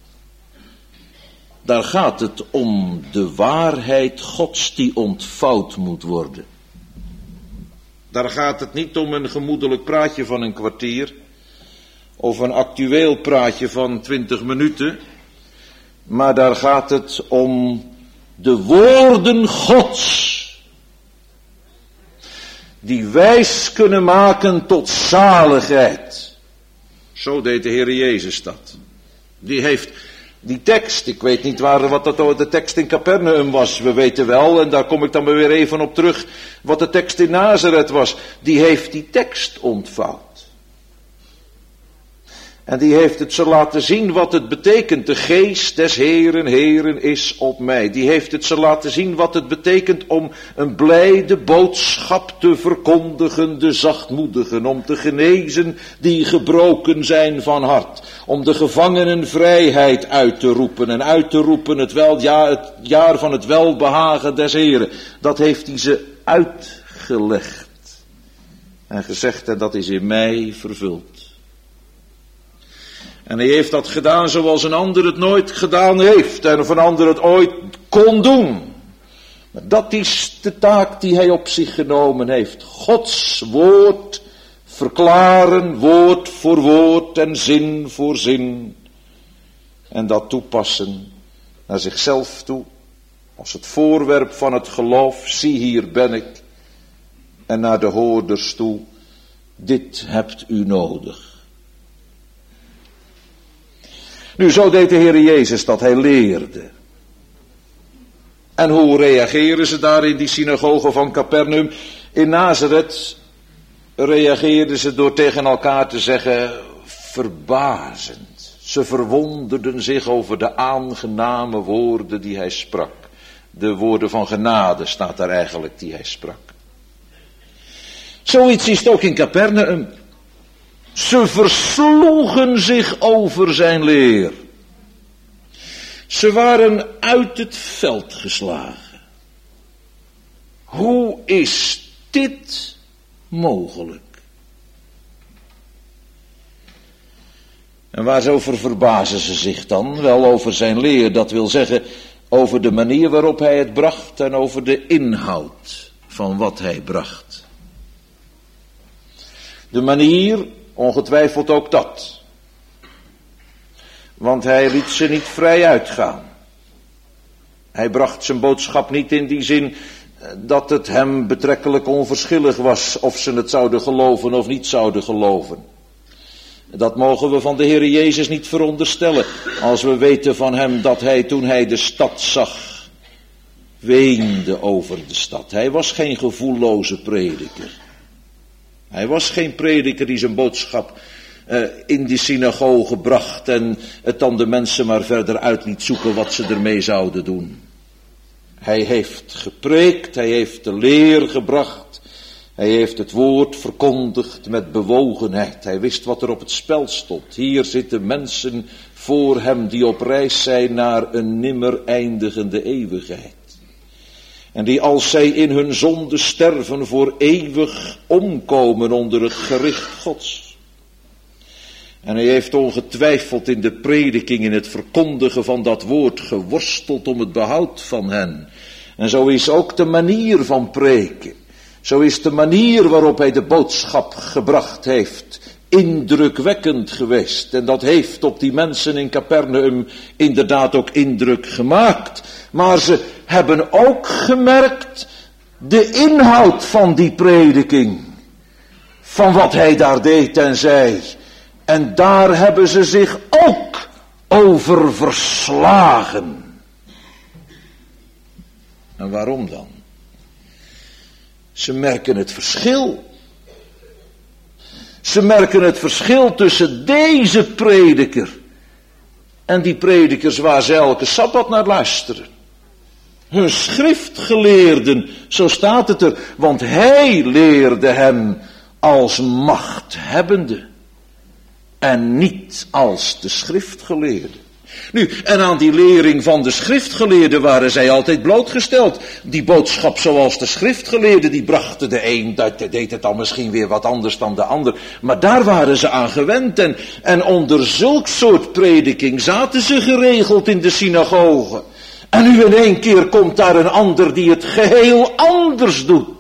Daar gaat het om de waarheid Gods die ontvouwd moet worden. Daar gaat het niet om een gemoedelijk praatje van een kwartier, of een actueel praatje van 20 minuten, maar daar gaat het om de woorden Gods, die wijs kunnen maken tot zaligheid. Zo deed de Heer Jezus dat. Die heeft die tekst, ik weet niet wat dat de tekst in Capernaum was, we weten wel, en daar kom ik dan weer even op terug, wat de tekst in Nazareth was. Die heeft die tekst ontvouwd. En die heeft het ze laten zien wat het betekent. De geest des Heeren is op mij. Die heeft het ze laten zien wat het betekent om een blijde boodschap te verkondigen, de zachtmoedigen. Om te genezen die gebroken zijn van hart. Om de gevangenen vrijheid uit te roepen. En uit te roepen het jaar van het welbehagen des Heeren. Dat heeft hij ze uitgelegd. En gezegd, en dat is in mij vervuld. En hij heeft dat gedaan zoals een ander het nooit gedaan heeft. En of een ander het ooit kon doen. Maar dat is de taak die hij op zich genomen heeft. Gods woord verklaren, woord voor woord en zin voor zin. En dat toepassen naar zichzelf toe. Als het voorwerp van het geloof, zie hier ben ik. En naar de hoorders toe, dit hebt u nodig. Nu, zo deed de Heer Jezus dat, hij leerde. En hoe reageren ze daar in die synagoge van Capernaum? In Nazareth reageerden ze door tegen elkaar te zeggen, verbazend. Ze verwonderden zich over de aangename woorden die hij sprak. De woorden van genade staat daar eigenlijk die hij sprak. Zoiets is het ook in Capernaum. Ze versloegen zich over zijn leer. Ze waren uit het veld geslagen. Hoe is dit mogelijk? En waarover verbazen ze zich dan? Wel over zijn leer, dat wil zeggen over de manier waarop hij het bracht en over de inhoud van wat hij bracht. De manier, ongetwijfeld ook dat. Want hij liet ze niet vrij uitgaan. Hij bracht zijn boodschap niet in die zin dat het hem betrekkelijk onverschillig was of ze het zouden geloven of niet zouden geloven. Dat mogen we van de Heer Jezus niet veronderstellen, als we weten van hem dat hij toen hij de stad zag, weende over de stad. Hij was geen gevoelloze prediker. Hij was geen prediker die zijn boodschap in die synagoge bracht en het dan de mensen maar verder uit liet zoeken wat ze ermee zouden doen. Hij heeft gepreekt, hij heeft de leer gebracht, hij heeft het woord verkondigd met bewogenheid. Hij wist wat er op het spel stond. Hier zitten mensen voor hem die op reis zijn naar een nimmer eindigende eeuwigheid. En die als zij in hun zonde sterven voor eeuwig omkomen onder het gericht Gods. En hij heeft ongetwijfeld in de prediking, in het verkondigen van dat woord geworsteld om het behoud van hen. En zo is ook de manier van preken. Zo is de manier waarop hij de boodschap gebracht heeft indrukwekkend geweest. En dat heeft op die mensen in Capernaum inderdaad ook indruk gemaakt. Maar ze hebben ook gemerkt de inhoud van die prediking. Van wat hij daar deed en zei. En daar hebben ze zich ook over verslagen. En waarom dan? Ze merken het verschil. Ze merken het verschil tussen deze prediker En die predikers waar ze elke Sabbat naar luisteren. Hun schriftgeleerden, zo staat het er, want hij leerde hen als machthebbende en niet als de schriftgeleerden. Nu, en aan die lering van de schriftgeleerden waren zij altijd blootgesteld. Die boodschap zoals de schriftgeleerden, die brachten de een, dat deed het dan misschien weer wat anders dan de ander. Maar daar waren ze aan gewend en onder zulk soort prediking zaten ze geregeld in de synagoge. En nu in één keer komt daar een ander die het geheel anders doet.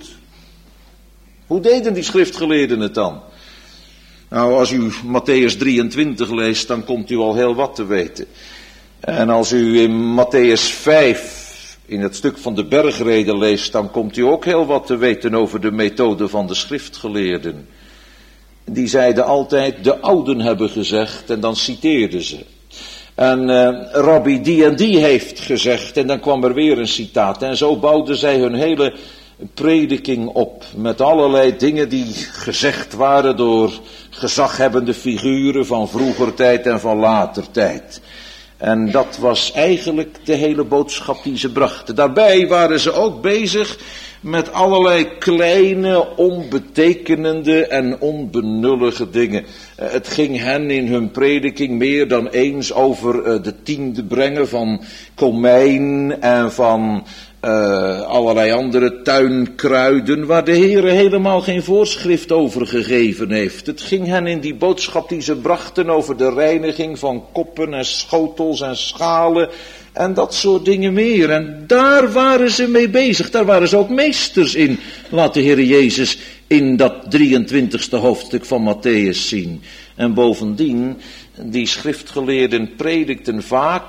Hoe deden die schriftgeleerden het dan? Nou, als u Matthäus 23 leest, dan komt u al heel wat te weten. En als u in Matthäus 5, in het stuk van de bergreden leest, dan komt u ook heel wat te weten over de methode van de schriftgeleerden. Die zeiden altijd, de ouden hebben gezegd, en dan citeerden ze. En rabbi die en die heeft gezegd, en dan kwam er weer een citaat. En zo bouwden zij hun hele prediking op, met allerlei dingen die gezegd waren door gezaghebbende figuren van vroeger tijd en van later tijd. En dat was eigenlijk de hele boodschap die ze brachten. Daarbij waren ze ook bezig met allerlei kleine, onbetekenende en onbenullige dingen. Het ging hen in hun prediking meer dan eens over de tiende brengen van komijn en van allerlei andere tuinkruiden, waar de Heere helemaal geen voorschrift over gegeven heeft. Het ging hen in die boodschap die ze brachten over de reiniging van koppen en schotels en schalen en dat soort dingen meer. En daar waren ze mee bezig, daar waren ze ook meesters in, laat de Heere Jezus in dat 23e hoofdstuk van Matthäus zien. En bovendien, die schriftgeleerden predikten vaak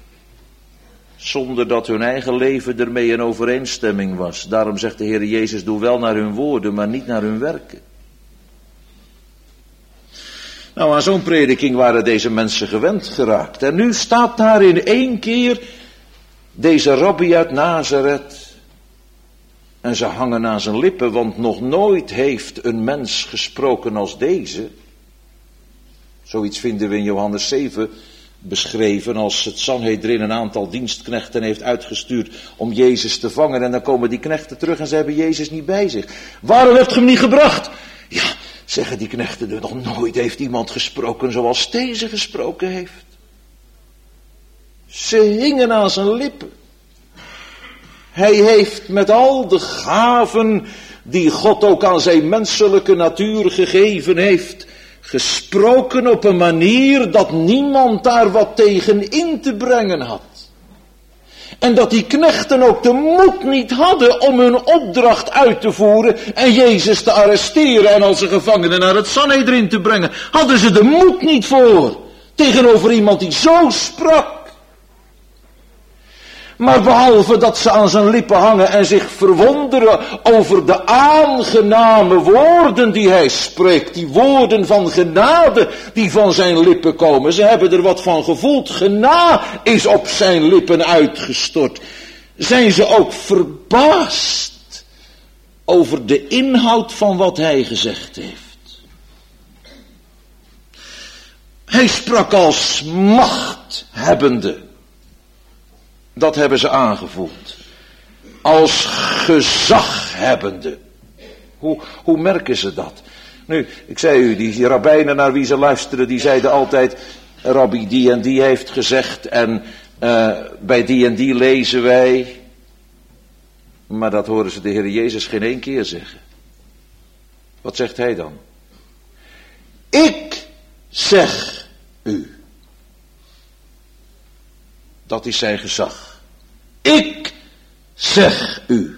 zonder dat hun eigen leven ermee in overeenstemming was. Daarom zegt de Heer Jezus, doe wel naar hun woorden, maar niet naar hun werken. Nou, aan zo'n prediking waren deze mensen gewend geraakt. En nu staat daar in één keer deze rabbi uit Nazareth. En ze hangen aan zijn lippen, want nog nooit heeft een mens gesproken als deze. Zoiets vinden we in Johannes 7 beschreven als het Sanhedrin een aantal dienstknechten heeft uitgestuurd om Jezus te vangen. En dan komen die knechten terug en ze hebben Jezus niet bij zich. Waarom hebt u hem niet gebracht? Ja, zeggen die knechten, nog nooit heeft iemand gesproken zoals deze gesproken heeft. Ze hingen aan zijn lippen. Hij heeft met al de gaven die God ook aan zijn menselijke natuur gegeven heeft, gesproken op een manier dat niemand daar wat tegen in te brengen had. En dat die knechten ook de moed niet hadden om hun opdracht uit te voeren en Jezus te arresteren en als een gevangene naar het Sanhedrin te brengen. Hadden ze de moed niet voor, tegenover iemand die zo sprak. Maar behalve dat ze aan zijn lippen hangen en zich verwonderen over de aangename woorden die hij spreekt. Die woorden van genade die van zijn lippen komen. Ze hebben er wat van gevoeld. Genade is op zijn lippen uitgestort. Zijn ze ook verbaasd over de inhoud van wat hij gezegd heeft. Hij sprak als machthebbende. Dat hebben ze aangevoeld. Als gezaghebbende. Hoe merken ze dat? Nu, ik zei u, die rabbijnen naar wie ze luisterden, die zeiden altijd, rabbi die en die heeft gezegd en bij die en die lezen wij. Maar dat horen ze de Heer Jezus geen één keer zeggen. Wat zegt hij dan? Ik zeg u. Dat is zijn gezag. Ik zeg u.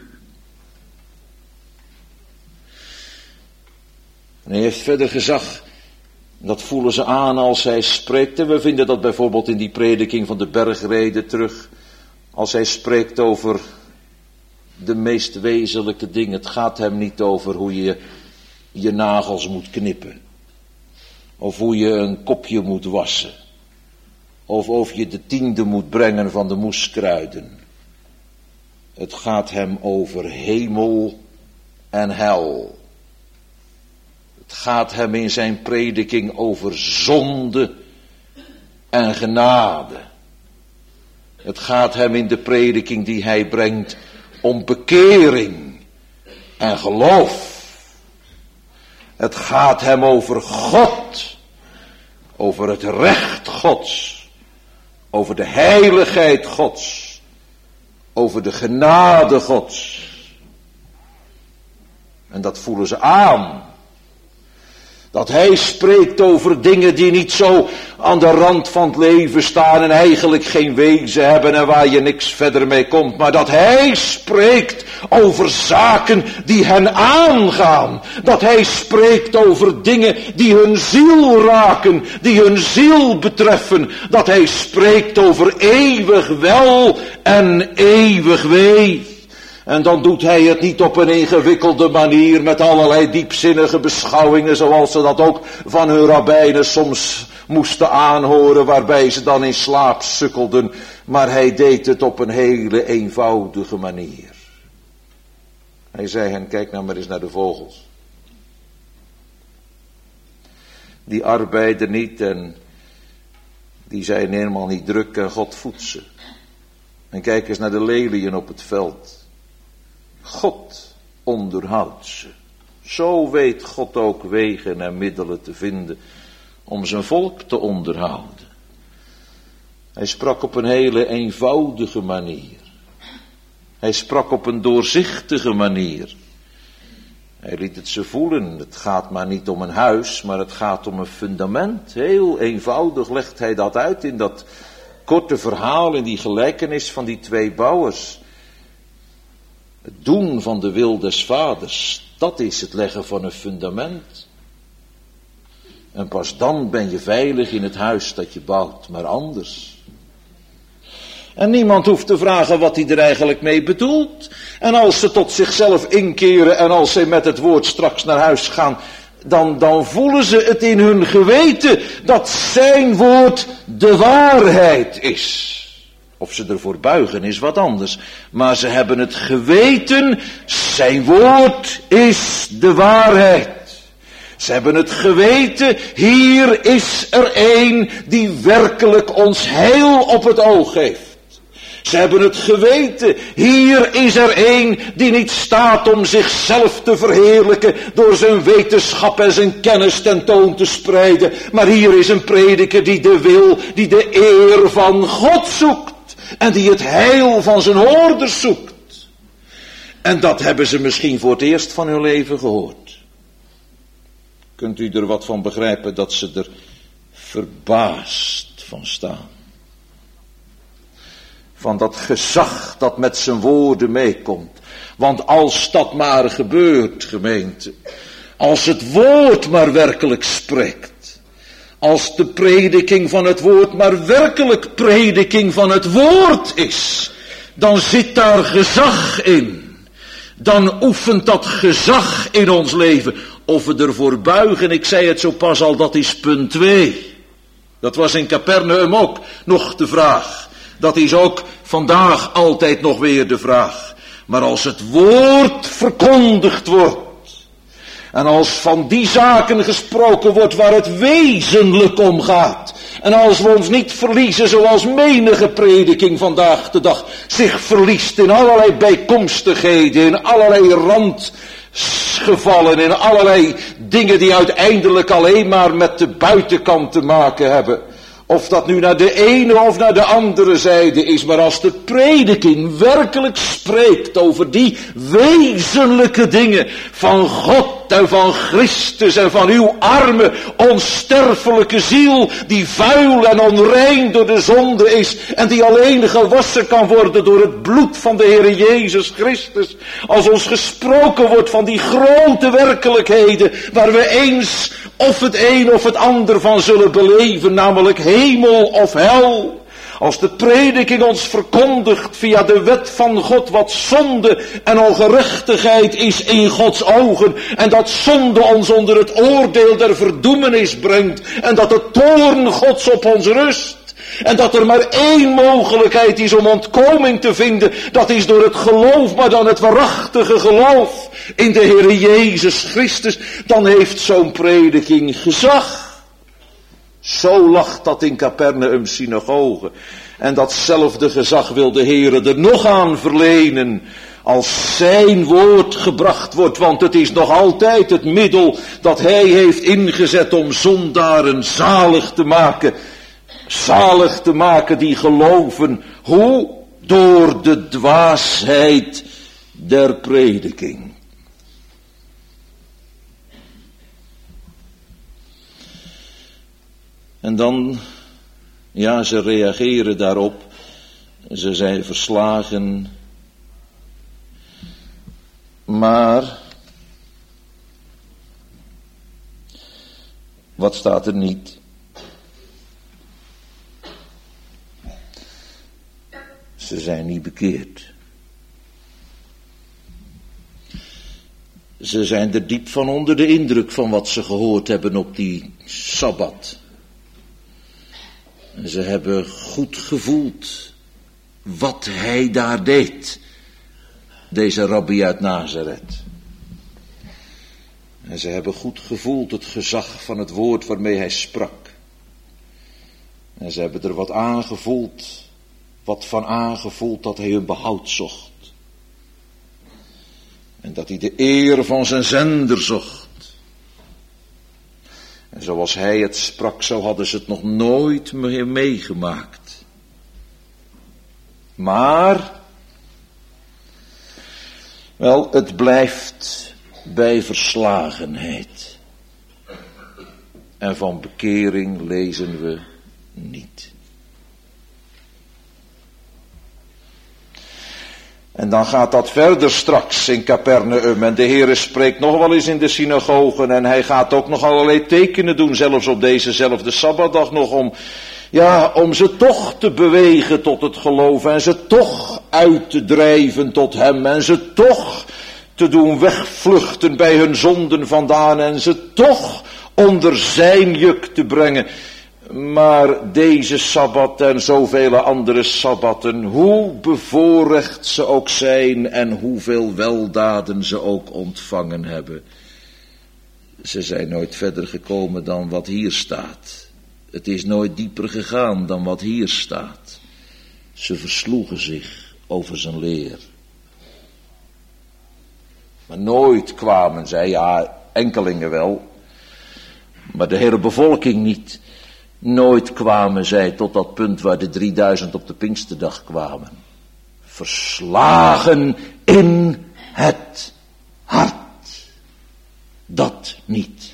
En hij heeft verder gezag. Dat voelen ze aan als hij spreekt. En we vinden dat bijvoorbeeld in die prediking van de bergreden terug. Als hij spreekt over de meest wezenlijke dingen. Het gaat hem niet over hoe je je nagels moet knippen. Of hoe je een kopje moet wassen. Of je de tiende moet brengen van de moeskruiden. Het gaat hem over hemel en hel. Het gaat hem in zijn prediking over zonde, en genade. Het gaat hem in de prediking die hij brengt om bekering en geloof. Het gaat hem over God, over het recht Gods, over de heiligheid Gods, over de genade Gods. En dat voelen ze aan. Dat hij spreekt over dingen die niet zo aan de rand van het leven staan en eigenlijk geen wezen hebben en waar je niks verder mee komt. Maar dat hij spreekt over zaken die hen aangaan. Dat hij spreekt over dingen die hun ziel raken, die hun ziel betreffen. Dat hij spreekt over eeuwig wel en eeuwig wee. En dan doet hij het niet op een ingewikkelde manier met allerlei diepzinnige beschouwingen zoals ze dat ook van hun rabbijnen soms moesten aanhoren, waarbij ze dan in slaap sukkelden. Maar hij deed het op een hele eenvoudige manier. Hij zei hen, kijk nou maar eens naar de vogels. Die arbeiden niet en die zijn helemaal niet druk en God voedt ze. En kijk eens naar de leliën op het veld. God onderhoudt ze. Zo weet God ook wegen en middelen te vinden om zijn volk te onderhouden. Hij sprak op een hele eenvoudige manier. Hij sprak op een doorzichtige manier. Hij liet het ze voelen. Het gaat maar niet om een huis, maar het gaat om een fundament. Heel eenvoudig legt hij dat uit in dat korte verhaal, in die gelijkenis van die twee bouwers. Het doen van de wil des vaders, dat is het leggen van een fundament. En pas dan ben je veilig in het huis dat je bouwt, maar anders. En niemand hoeft te vragen wat hij er eigenlijk mee bedoelt. En als ze tot zichzelf inkeren en als ze met het woord straks naar huis gaan, dan voelen ze het in hun geweten dat zijn woord de waarheid is. Of ze ervoor buigen is wat anders. Maar ze hebben het geweten, zijn woord is de waarheid. Ze hebben het geweten, hier is er een die werkelijk ons heil op het oog heeft. Ze hebben het geweten, hier is er een die niet staat om zichzelf te verheerlijken door zijn wetenschap en zijn kennis tentoon te spreiden. Maar hier is een prediker die de wil, die de eer van God zoekt. En die het heil van zijn hoorders zoekt. En dat hebben ze misschien voor het eerst van hun leven gehoord. Kunt u er wat van begrijpen dat ze er verbaasd van staan? Van dat gezag dat met zijn woorden meekomt. Want als dat maar gebeurt, gemeente. Als het woord maar werkelijk spreekt. Als de prediking van het woord maar werkelijk prediking van het woord is, dan zit daar gezag in. Dan oefent dat gezag in ons leven. Of we ervoor buigen, ik zei het zo pas al, dat is punt 2. Dat was in Capernaum ook nog de vraag. Dat is ook vandaag altijd nog weer de vraag. Maar als het woord verkondigd wordt, en als van die zaken gesproken wordt waar het wezenlijk om gaat. En als we ons niet verliezen zoals menige prediking vandaag de dag zich verliest in allerlei bijkomstigheden, in allerlei randgevallen, in allerlei dingen die uiteindelijk alleen maar met de buitenkant te maken hebben. Of dat nu naar de ene of naar de andere zijde is. Maar als de prediking werkelijk spreekt over die wezenlijke dingen van God en van Christus en van uw arme, onsterfelijke ziel, die vuil en onrein door de zonde is en die alleen gewassen kan worden door het bloed van de Heer Jezus Christus. Als ons gesproken wordt van die grote werkelijkheden waar we eens of het een of het ander van zullen beleven, namelijk hemel of hel. Als de prediking ons verkondigt via de wet van God wat zonde en ongerechtigheid is in Gods ogen. En dat zonde ons onder het oordeel der verdoemenis brengt. En dat de toorn Gods op ons rust. En dat er maar één mogelijkheid is om ontkoming te vinden. Dat is door het geloof, maar dan het waarachtige geloof in de Heer Jezus Christus. Dan heeft zo'n prediking gezag. Zo lag dat in Capernaum synagoge. En datzelfde gezag wil de Heere er nog aan verlenen, als zijn woord gebracht wordt, want het is nog altijd het middel dat hij heeft ingezet om zondaren zalig te maken. Zalig te maken die geloven. Hoe? Door de dwaasheid der prediking. En dan, ja, ze reageren daarop. Ze zijn verslagen. Maar, wat staat er niet? Ze zijn niet bekeerd. Ze zijn er diep van onder de indruk van wat ze gehoord hebben op die Sabbat. En ze hebben goed gevoeld wat hij daar deed, deze rabbi uit Nazareth. En ze hebben goed gevoeld het gezag van het woord waarmee hij sprak. En ze hebben er wat van aangevoeld dat hij hun behoud zocht. En dat hij de eer van zijn zender zocht. En zoals hij het sprak, zo hadden ze het nog nooit meer meegemaakt. Maar, wel, het blijft bij verslagenheid. En van bekering lezen we niet. En dan gaat dat verder straks in Capernaum. En de Heere spreekt nog wel eens in de synagogen. En hij gaat ook nog allerlei tekenen doen. Zelfs op dezezelfde Sabbatdag nog. Om ze toch te bewegen tot het geloof. En ze toch uit te drijven tot hem. En ze toch te doen wegvluchten bij hun zonden vandaan. En ze toch onder zijn juk te brengen. Maar deze Sabbat en zoveel andere Sabbatten, hoe bevoorrecht ze ook zijn en hoeveel weldaden ze ook ontvangen hebben. Ze zijn nooit verder gekomen dan wat hier staat. Het is nooit dieper gegaan dan wat hier staat. Ze versloegen zich over zijn leer. Maar nooit kwamen zij, ja, enkelingen wel, maar de hele bevolking niet. Nooit kwamen zij tot dat punt waar de 3000 op de Pinksterdag kwamen. Verslagen in het hart. Dat niet.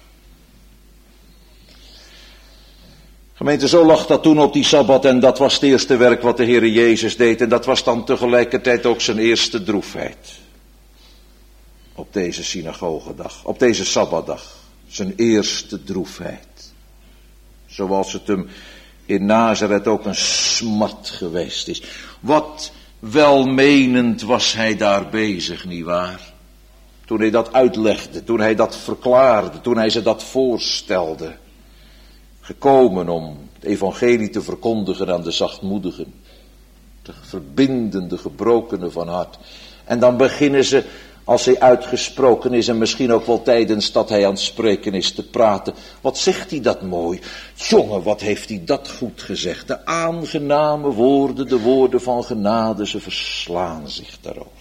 Gemeente, zo lag dat toen op die Sabbat en dat was het eerste werk wat de Heere Jezus deed. En dat was dan tegelijkertijd ook zijn eerste droefheid. Op deze synagogedag, op deze Sabbatdag. Zijn eerste droefheid. Zoals het hem in Nazareth ook een smart geweest is. Wat welmenend was hij daar bezig, nietwaar? Toen hij dat uitlegde, toen hij dat verklaarde, toen hij ze dat voorstelde. Gekomen om het evangelie te verkondigen aan de zachtmoedigen. Te verbinden de gebrokenen van hart. En dan beginnen ze, als hij uitgesproken is en misschien ook wel tijdens dat hij aan het spreken is, te praten. Wat zegt hij dat mooi? Jongen, wat heeft hij dat goed gezegd? De aangename woorden, de woorden van genade, ze verslaan zich daarover.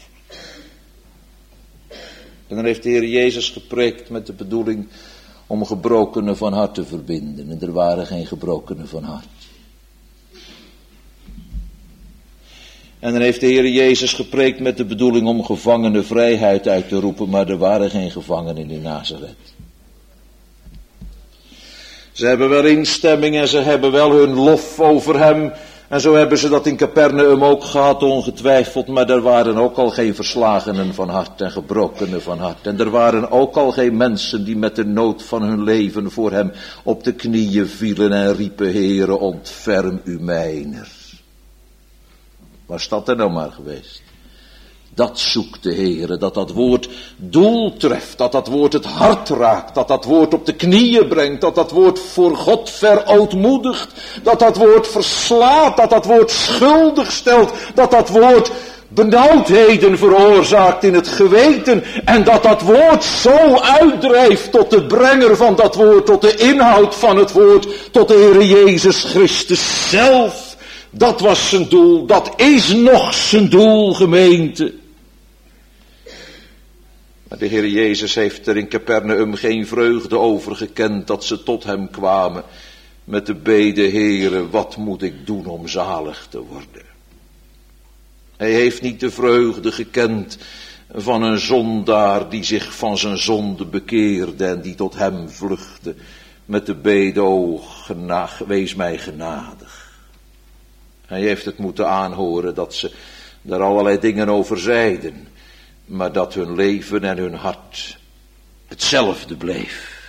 En dan heeft de Heer Jezus gepreekt met de bedoeling om gebrokenen van hart te verbinden. En er waren geen gebrokenen van hart. En dan heeft de Heer Jezus gepreekt met de bedoeling om gevangenen vrijheid uit te roepen, maar er waren geen gevangenen in Nazareth. Ze hebben wel instemming en ze hebben wel hun lof over hem. En zo hebben ze dat in Capernaum ook gehad, ongetwijfeld. Maar er waren ook al geen verslagenen van hart en gebrokenen van hart. En er waren ook al geen mensen die met de nood van hun leven voor hem op de knieën vielen en riepen: Heere, ontferm u mijner. Waar is dat er nou maar geweest? Dat zoekt de Heere, dat dat woord doel treft, dat dat woord het hart raakt, dat dat woord op de knieën brengt, dat dat woord voor God verootmoedigt, dat dat woord verslaat, dat dat woord schuldig stelt, dat dat woord benauwdheden veroorzaakt in het geweten en dat dat woord zo uitdrijft tot de brenger van dat woord, tot de inhoud van het woord, tot de Heer Jezus Christus zelf. Dat was zijn doel, dat is nog zijn doel, gemeente. Maar de Heer Jezus heeft er in Capernaum geen vreugde over gekend dat ze tot hem kwamen met de bede: Heere, wat moet ik doen om zalig te worden? Hij heeft niet de vreugde gekend van een zondaar die zich van zijn zonde bekeerde en die tot hem vluchtte met de bede: O, wees mij genadig. Hij heeft het moeten aanhoren dat ze daar allerlei dingen over zeiden, maar dat hun leven en hun hart hetzelfde bleef.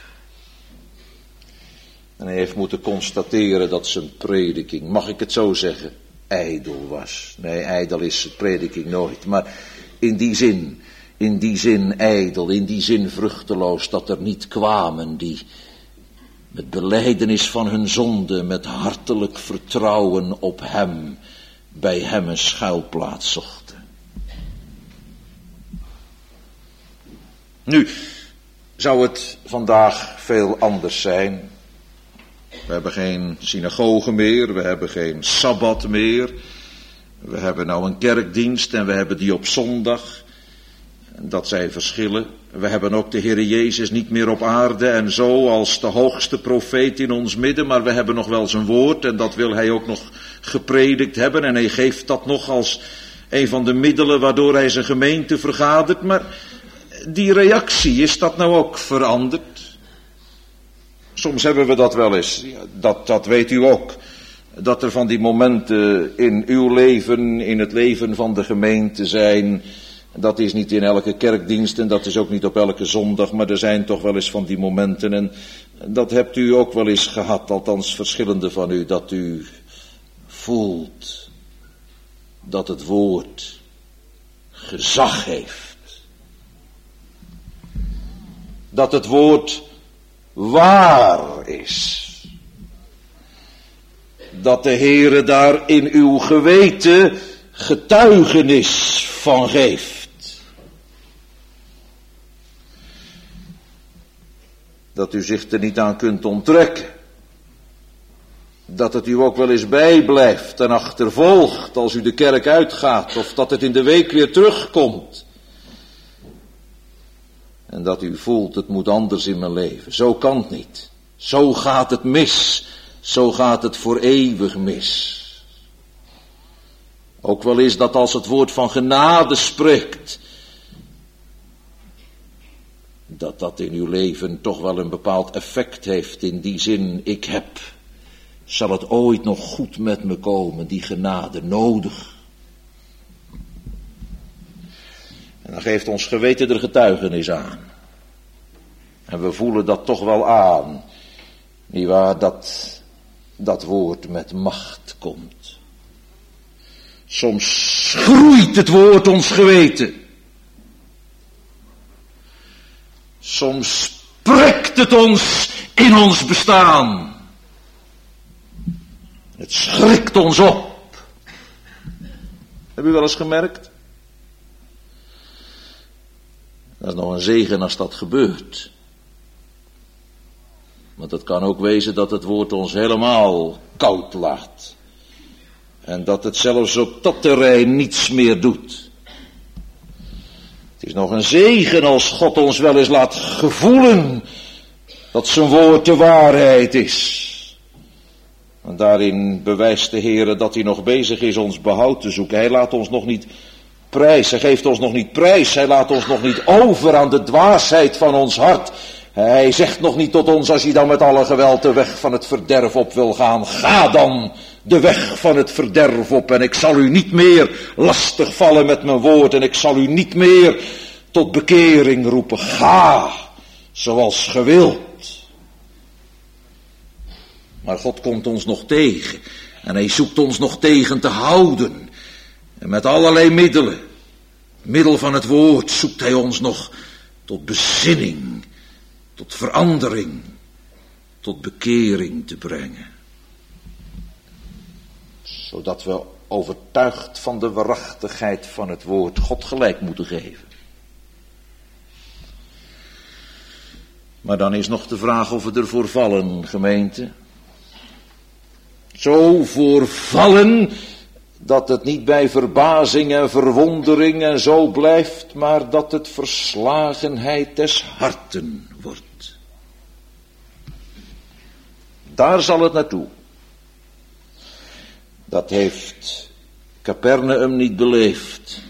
En hij heeft moeten constateren dat zijn prediking, mag ik het zo zeggen, ijdel was. Nee, ijdel is het prediking nooit, maar in die zin ijdel, in die zin vruchteloos, dat er niet kwamen die met belijdenis van hun zonde, met hartelijk vertrouwen op hem, bij hem een schuilplaats zochten. Nu, zou het vandaag veel anders zijn? We hebben geen synagoge meer, we hebben geen sabbat meer. We hebben nou een kerkdienst en we hebben die op zondag. Dat zijn verschillen. We hebben ook de Heer Jezus niet meer op aarde en zo als de hoogste profeet in ons midden, maar we hebben nog wel zijn woord en dat wil hij ook nog gepredikt hebben en hij geeft dat nog als een van de middelen waardoor hij zijn gemeente vergadert. Maar die reactie, is dat nou ook veranderd? Soms hebben we dat wel eens, dat weet u ook, dat er van die momenten in uw leven, in het leven van de gemeente zijn. Dat is niet in elke kerkdienst en dat is ook niet op elke zondag, maar er zijn toch wel eens van die momenten en dat hebt u ook wel eens gehad, althans verschillende van u, dat u voelt dat het woord gezag heeft. Dat het woord waar is. Dat de Heere daar in uw geweten getuigenis van geeft. Dat u zich er niet aan kunt onttrekken. Dat het u ook wel eens bijblijft en achtervolgt als u de kerk uitgaat, of dat het in de week weer terugkomt. En dat u voelt, het moet anders in mijn leven. Zo kan het niet. Zo gaat het mis. Zo gaat het voor eeuwig mis. Ook wel is dat als het woord van genade spreekt, dat in uw leven toch wel een bepaald effect heeft in die zin: zal het ooit nog goed met me komen, die genade nodig. En dan geeft ons geweten er getuigenis aan. En we voelen dat toch wel aan, nietwaar, dat woord met macht komt. Soms groeit het woord ons geweten. Soms prikt het ons in ons bestaan. Het schrikt ons op. Heb u wel eens gemerkt? Dat is nog een zegen als dat gebeurt. Want het kan ook wezen dat het woord ons helemaal koud laat. En dat het zelfs op dat terrein niets meer doet. Het is nog een zegen als God ons wel eens laat gevoelen dat zijn woord de waarheid is. En daarin bewijst de Heer dat hij nog bezig is ons behoud te zoeken. Hij laat ons nog niet prijs, hij geeft ons nog niet prijs, hij laat ons nog niet over aan de dwaasheid van ons hart. Hij zegt nog niet tot ons: als je dan met alle geweld de weg van het verderf op wil gaan, ga dan de weg van het verderf op en ik zal u niet meer lastig vallen met mijn woord en ik zal u niet meer tot bekering roepen. Ga zoals ge wilt. Maar God komt ons nog tegen en hij zoekt ons nog tegen te houden. En met allerlei middelen, middel van het woord, zoekt hij ons nog tot bezinning, tot verandering, tot bekering te brengen. Zodat we overtuigd van de waarachtigheid van het woord, God gelijk moeten geven. Maar dan is nog de vraag of we ervoor vallen, gemeente. Zo voorvallen dat het niet bij verbazing en verwondering en zo blijft, maar dat het verslagenheid des harten wordt. Daar zal het naartoe. Dat heeft Capernaum niet beleefd.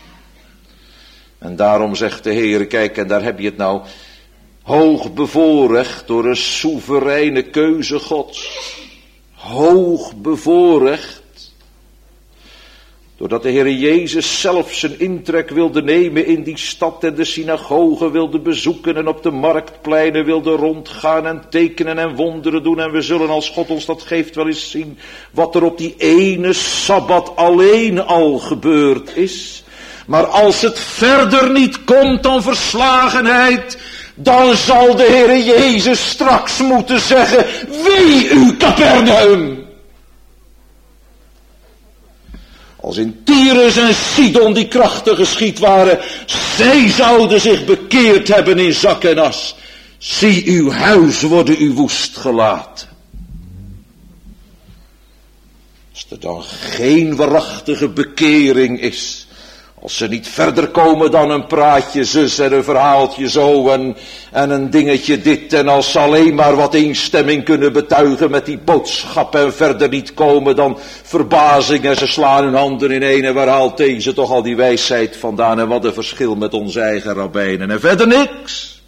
En daarom zegt de Heer, kijk, en daar heb je het nou, hoog bevoorrecht door een soevereine keuze Gods. Hoog bevoorrecht. Doordat de Heer Jezus zelf zijn intrek wilde nemen in die stad en de synagogen wilde bezoeken en op de marktpleinen wilde rondgaan en tekenen en wonderen doen. En we zullen, als God ons dat geeft, wel eens zien wat er op die ene Sabbat alleen al gebeurd is. Maar als het verder niet komt dan verslagenheid, dan zal de Heer Jezus straks moeten zeggen, wee u Capernaum! Als in Tyrus en Sidon die krachten geschied waren, zij zouden zich bekeerd hebben in zak en as. Zie, uw huis worden u woest gelaten. Als er dan geen waarachtige bekering is, als ze niet verder komen dan een praatje zus en een verhaaltje zo en een dingetje dit, en als ze alleen maar wat instemming kunnen betuigen met die boodschap en verder niet komen dan verbazing en ze slaan hun handen ineen en waar haalt deze toch al die wijsheid vandaan en wat een verschil met onze eigen rabbijnen en verder niks.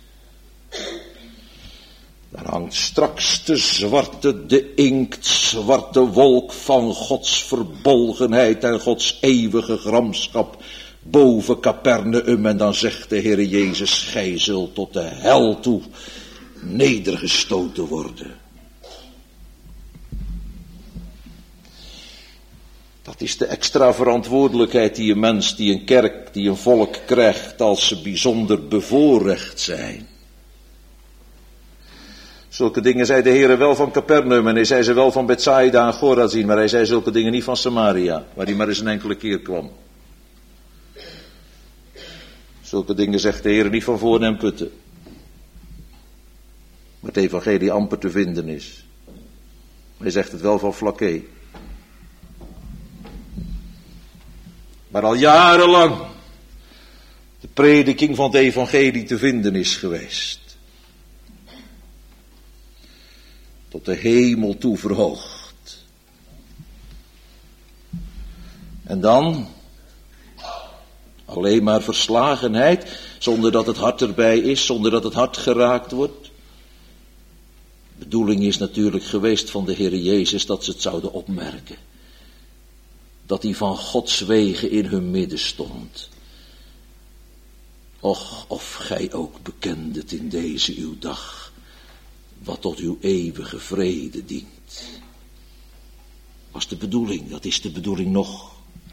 Dan hangt straks de inktzwarte wolk van Gods verbolgenheid en Gods eeuwige gramschap boven Capernaum en dan zegt de Heer Jezus, gij zult tot de hel toe nedergestoten worden. Dat is de extra verantwoordelijkheid die een mens, die een kerk, die een volk krijgt als ze bijzonder bevoorrecht zijn. Zulke dingen zei de Heer wel van Capernaum en hij zei ze wel van Bethsaida en Chorazin, maar hij zei zulke dingen niet van Samaria, waar hij maar eens een enkele keer kwam. Zulke dingen zegt de Heer niet van Voorn en Putten, waar het evangelie amper te vinden is. Hij zegt het wel van Vlakke. Maar al jarenlang de prediking van het evangelie te vinden is geweest. Tot de hemel toe verhoogd. En dan alleen maar verslagenheid, zonder dat het hart erbij is, zonder dat het hart geraakt wordt. De bedoeling is natuurlijk geweest van de Heer Jezus dat ze het zouden opmerken. Dat hij van Gods wegen in hun midden stond. Och, of gij ook bekendet in deze uw dag, wat tot uw eeuwige vrede dient. Was de bedoeling, dat is de bedoeling nog.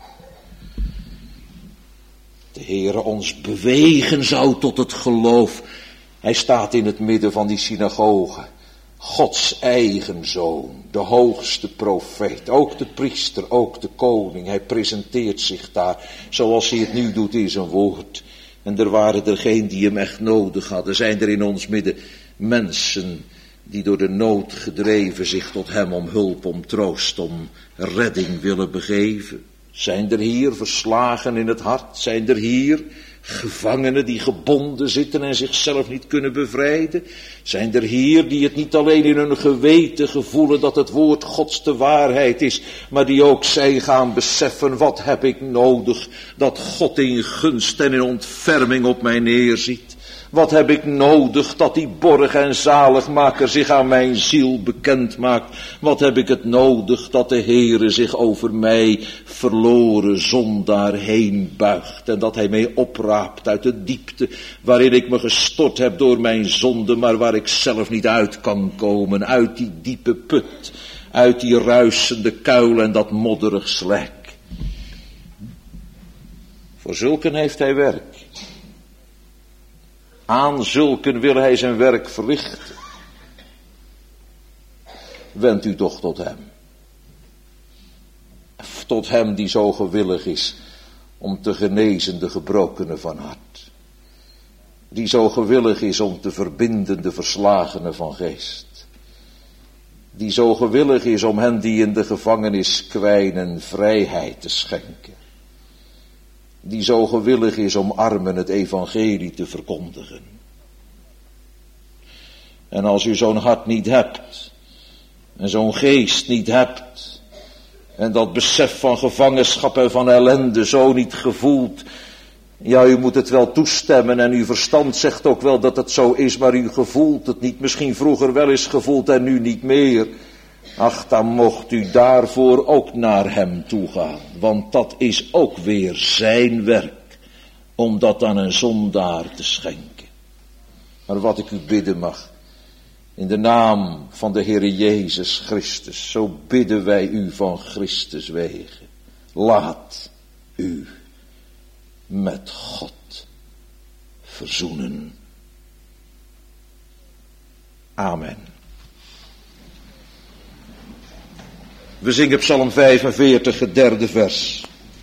De Heere ons bewegen zou tot het geloof. Hij staat in het midden van die synagoge. Gods eigen zoon, de hoogste profeet, ook de priester, ook de koning. Hij presenteert zich daar zoals hij het nu doet in zijn woord. En er waren er geen die hem echt nodig hadden. Zijn er in ons midden mensen die door de nood gedreven zich tot hem om hulp, om troost, om redding willen begeven? Zijn er hier verslagen in het hart? Zijn er hier gevangenen die gebonden zitten en zichzelf niet kunnen bevrijden? Zijn er hier die het niet alleen in hun geweten gevoelen dat het woord Gods de waarheid is, maar die ook zij gaan beseffen, wat heb ik nodig dat God in gunst en in ontferming op mij neerziet? Wat heb ik nodig dat die borg en zaligmaker zich aan mijn ziel bekend maakt? Wat heb ik het nodig dat de Heere zich over mij verloren zondaar heen buigt en dat hij mij opraapt uit de diepte waarin ik me gestort heb door mijn zonde, maar waar ik zelf niet uit kan komen, uit die diepe put, uit die ruisende kuil en dat modderig slijk. Voor zulken heeft hij werk. Aan zulken wil hij zijn werk verrichten. Wend u toch tot hem. tot hem die zo gewillig is om te genezen de gebrokenen van hart. Die zo gewillig is om te verbinden de verslagenen van geest. Die zo gewillig is om hen die in de gevangenis kwijnen vrijheid te schenken. Die zo gewillig is om armen het evangelie te verkondigen. En als u zo'n hart niet hebt, en zo'n geest niet hebt, en dat besef van gevangenschap en van ellende zo niet gevoeld, ja, u moet het wel toestemmen en uw verstand zegt ook wel dat het zo is, maar u gevoelt het niet, misschien vroeger wel eens gevoeld en nu niet meer. Ach, dan mocht u daarvoor ook naar hem toe gaan, want dat is ook weer zijn werk, om dat aan een zondaar te schenken. Maar wat ik u bidden mag, in de naam van de Heere Jezus Christus, zo bidden wij u van Christus wegen. Laat u met God verzoenen. Amen. We zingen Psalm 45, het derde vers.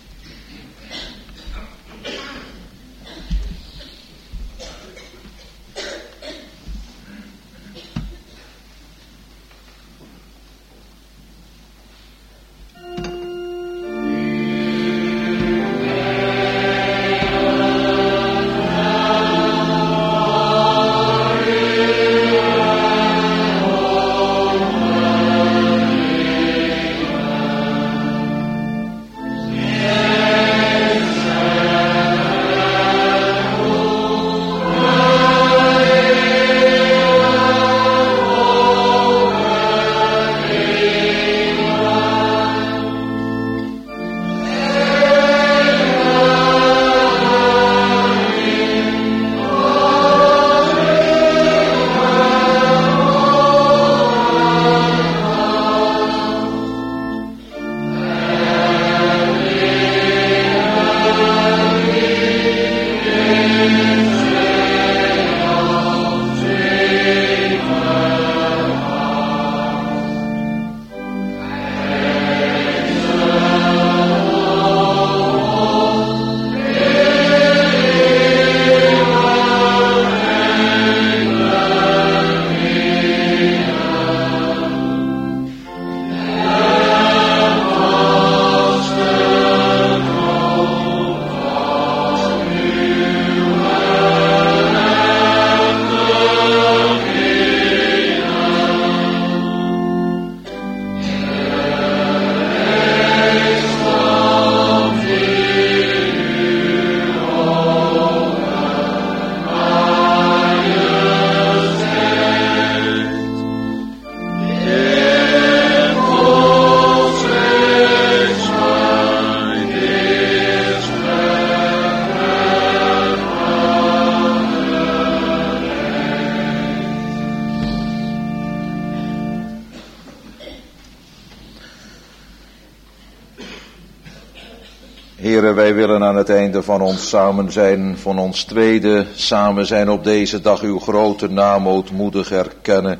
Heere, wij willen aan het einde van ons samen zijn, van ons tweede samen zijn op deze dag uw grote naam ootmoedig erkennen.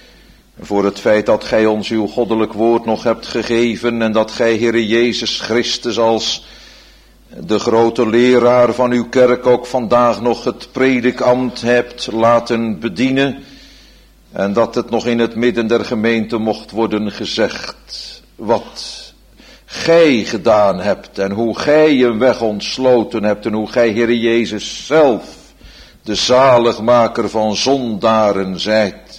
Voor het feit dat gij ons uw goddelijk woord nog hebt gegeven en dat gij, Heere Jezus Christus, als de grote leraar van uw kerk ook vandaag nog het predikambt hebt laten bedienen. En dat het nog in het midden der gemeente mocht worden gezegd wat gij gedaan hebt en hoe gij een weg ontsloten hebt en hoe gij, Heere Jezus, zelf de zaligmaker van zondaren zijt.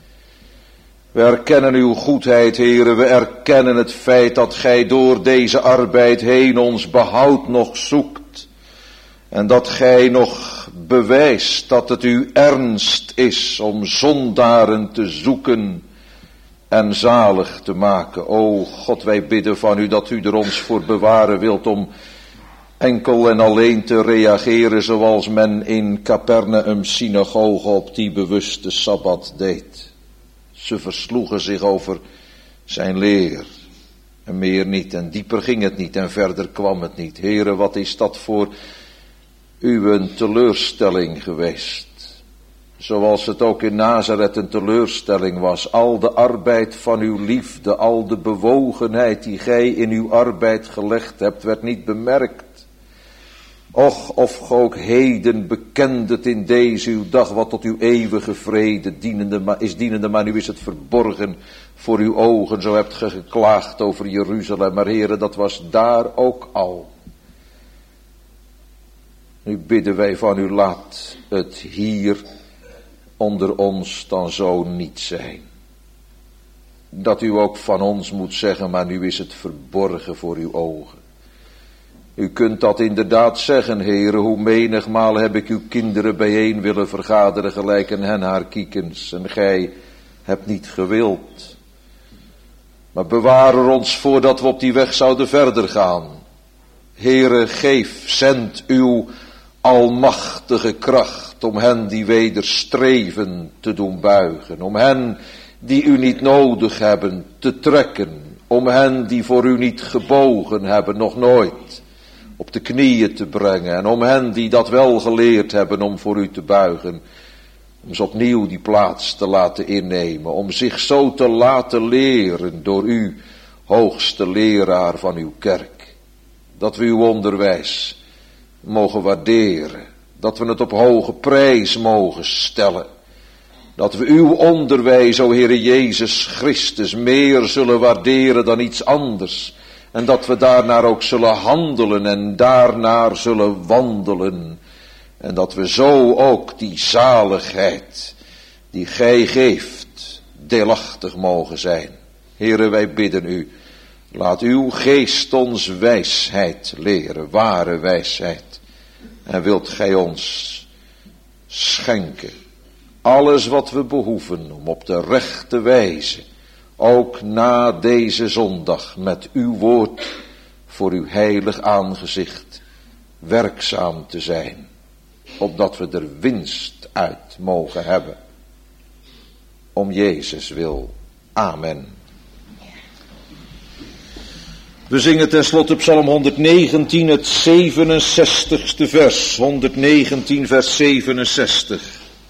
We erkennen uw goedheid, Heere, we erkennen het feit dat gij door deze arbeid heen ons behoud nog zoekt en dat gij nog bewijst dat het uw ernst is om zondaren te zoeken en zalig te maken. O God, wij bidden van u dat u er ons voor bewaren wilt om enkel en alleen te reageren zoals men in Capernaum synagoge op die bewuste Sabbat deed. Ze versloegen zich over zijn leer en meer niet en dieper ging het niet en verder kwam het niet. Heere, wat is dat voor u een teleurstelling geweest? Zoals het ook in Nazareth een teleurstelling was. Al de arbeid van uw liefde, al de bewogenheid die gij in uw arbeid gelegd hebt, werd niet bemerkt. Och, of ge ook heden bekend het in deze uw dag, wat tot uw eeuwige vrede is dienende, maar nu is het verborgen voor uw ogen. Zo hebt ge geklaagd over Jeruzalem, maar heren, dat was daar ook al. Nu bidden wij van u, laat het hier onder ons dan zo niet zijn. Dat u ook van ons moet zeggen, maar nu is het verborgen voor uw ogen. U kunt dat inderdaad zeggen, heren, hoe menigmaal heb ik uw kinderen bijeen willen vergaderen, gelijk een hen haar kiekens, en gij hebt niet gewild. Maar bewaar er ons voor dat we op die weg zouden verder gaan. Heren, zend uw almachtige kracht om hen die wederstreven te doen buigen, om hen die u niet nodig hebben te trekken, om hen die voor u niet gebogen hebben, nog nooit, op de knieën te brengen, en om hen die dat wel geleerd hebben om voor u te buigen, om ze opnieuw die plaats te laten innemen, om zich zo te laten leren door u, hoogste leraar van uw kerk, dat we uw onderwijs mogen waarderen, dat we het op hoge prijs mogen stellen, dat we uw onderwijs, o Heere Jezus Christus, meer zullen waarderen dan iets anders, en dat we daarnaar ook zullen handelen en daarnaar zullen wandelen, en dat we zo ook die zaligheid die gij geeft deelachtig mogen zijn. Heere, wij bidden u, laat uw geest ons wijsheid leren, ware wijsheid. En wilt gij ons schenken alles wat we behoeven om op de rechte wijze, ook na deze zondag, met uw woord voor uw heilig aangezicht werkzaam te zijn, opdat we er winst uit mogen hebben. Om Jezus wil. Amen. We zingen tenslotte Psalm 119, het 67ste vers. 119, vers 67.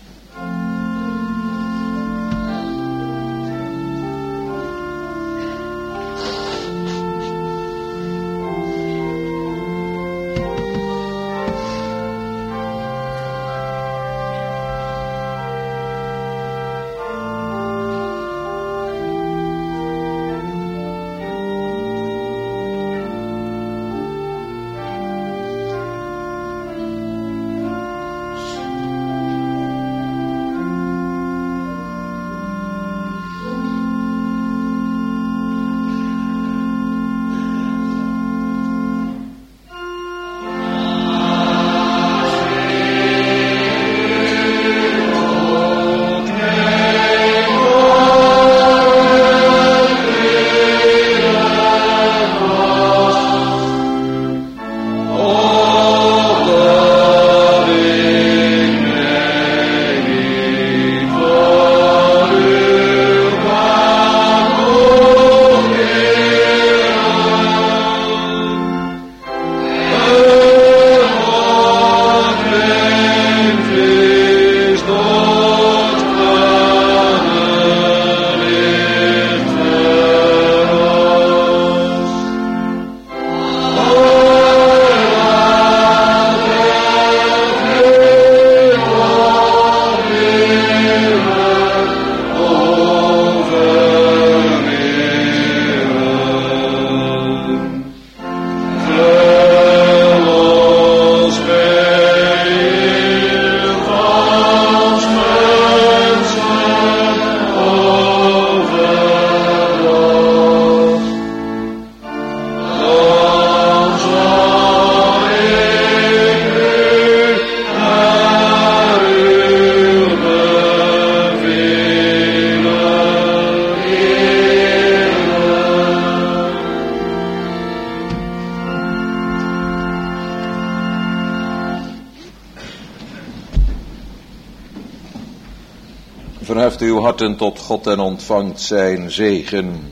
Verheft uw harten tot God en ontvangt zijn zegen.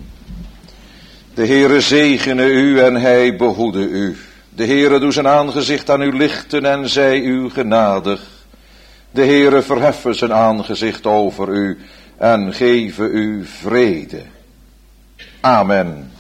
De Heere zegene u en hij behoede u. De Heere doe zijn aangezicht aan u lichten en zij u genadig. De Heere verheffen zijn aangezicht over u en geven u vrede. Amen.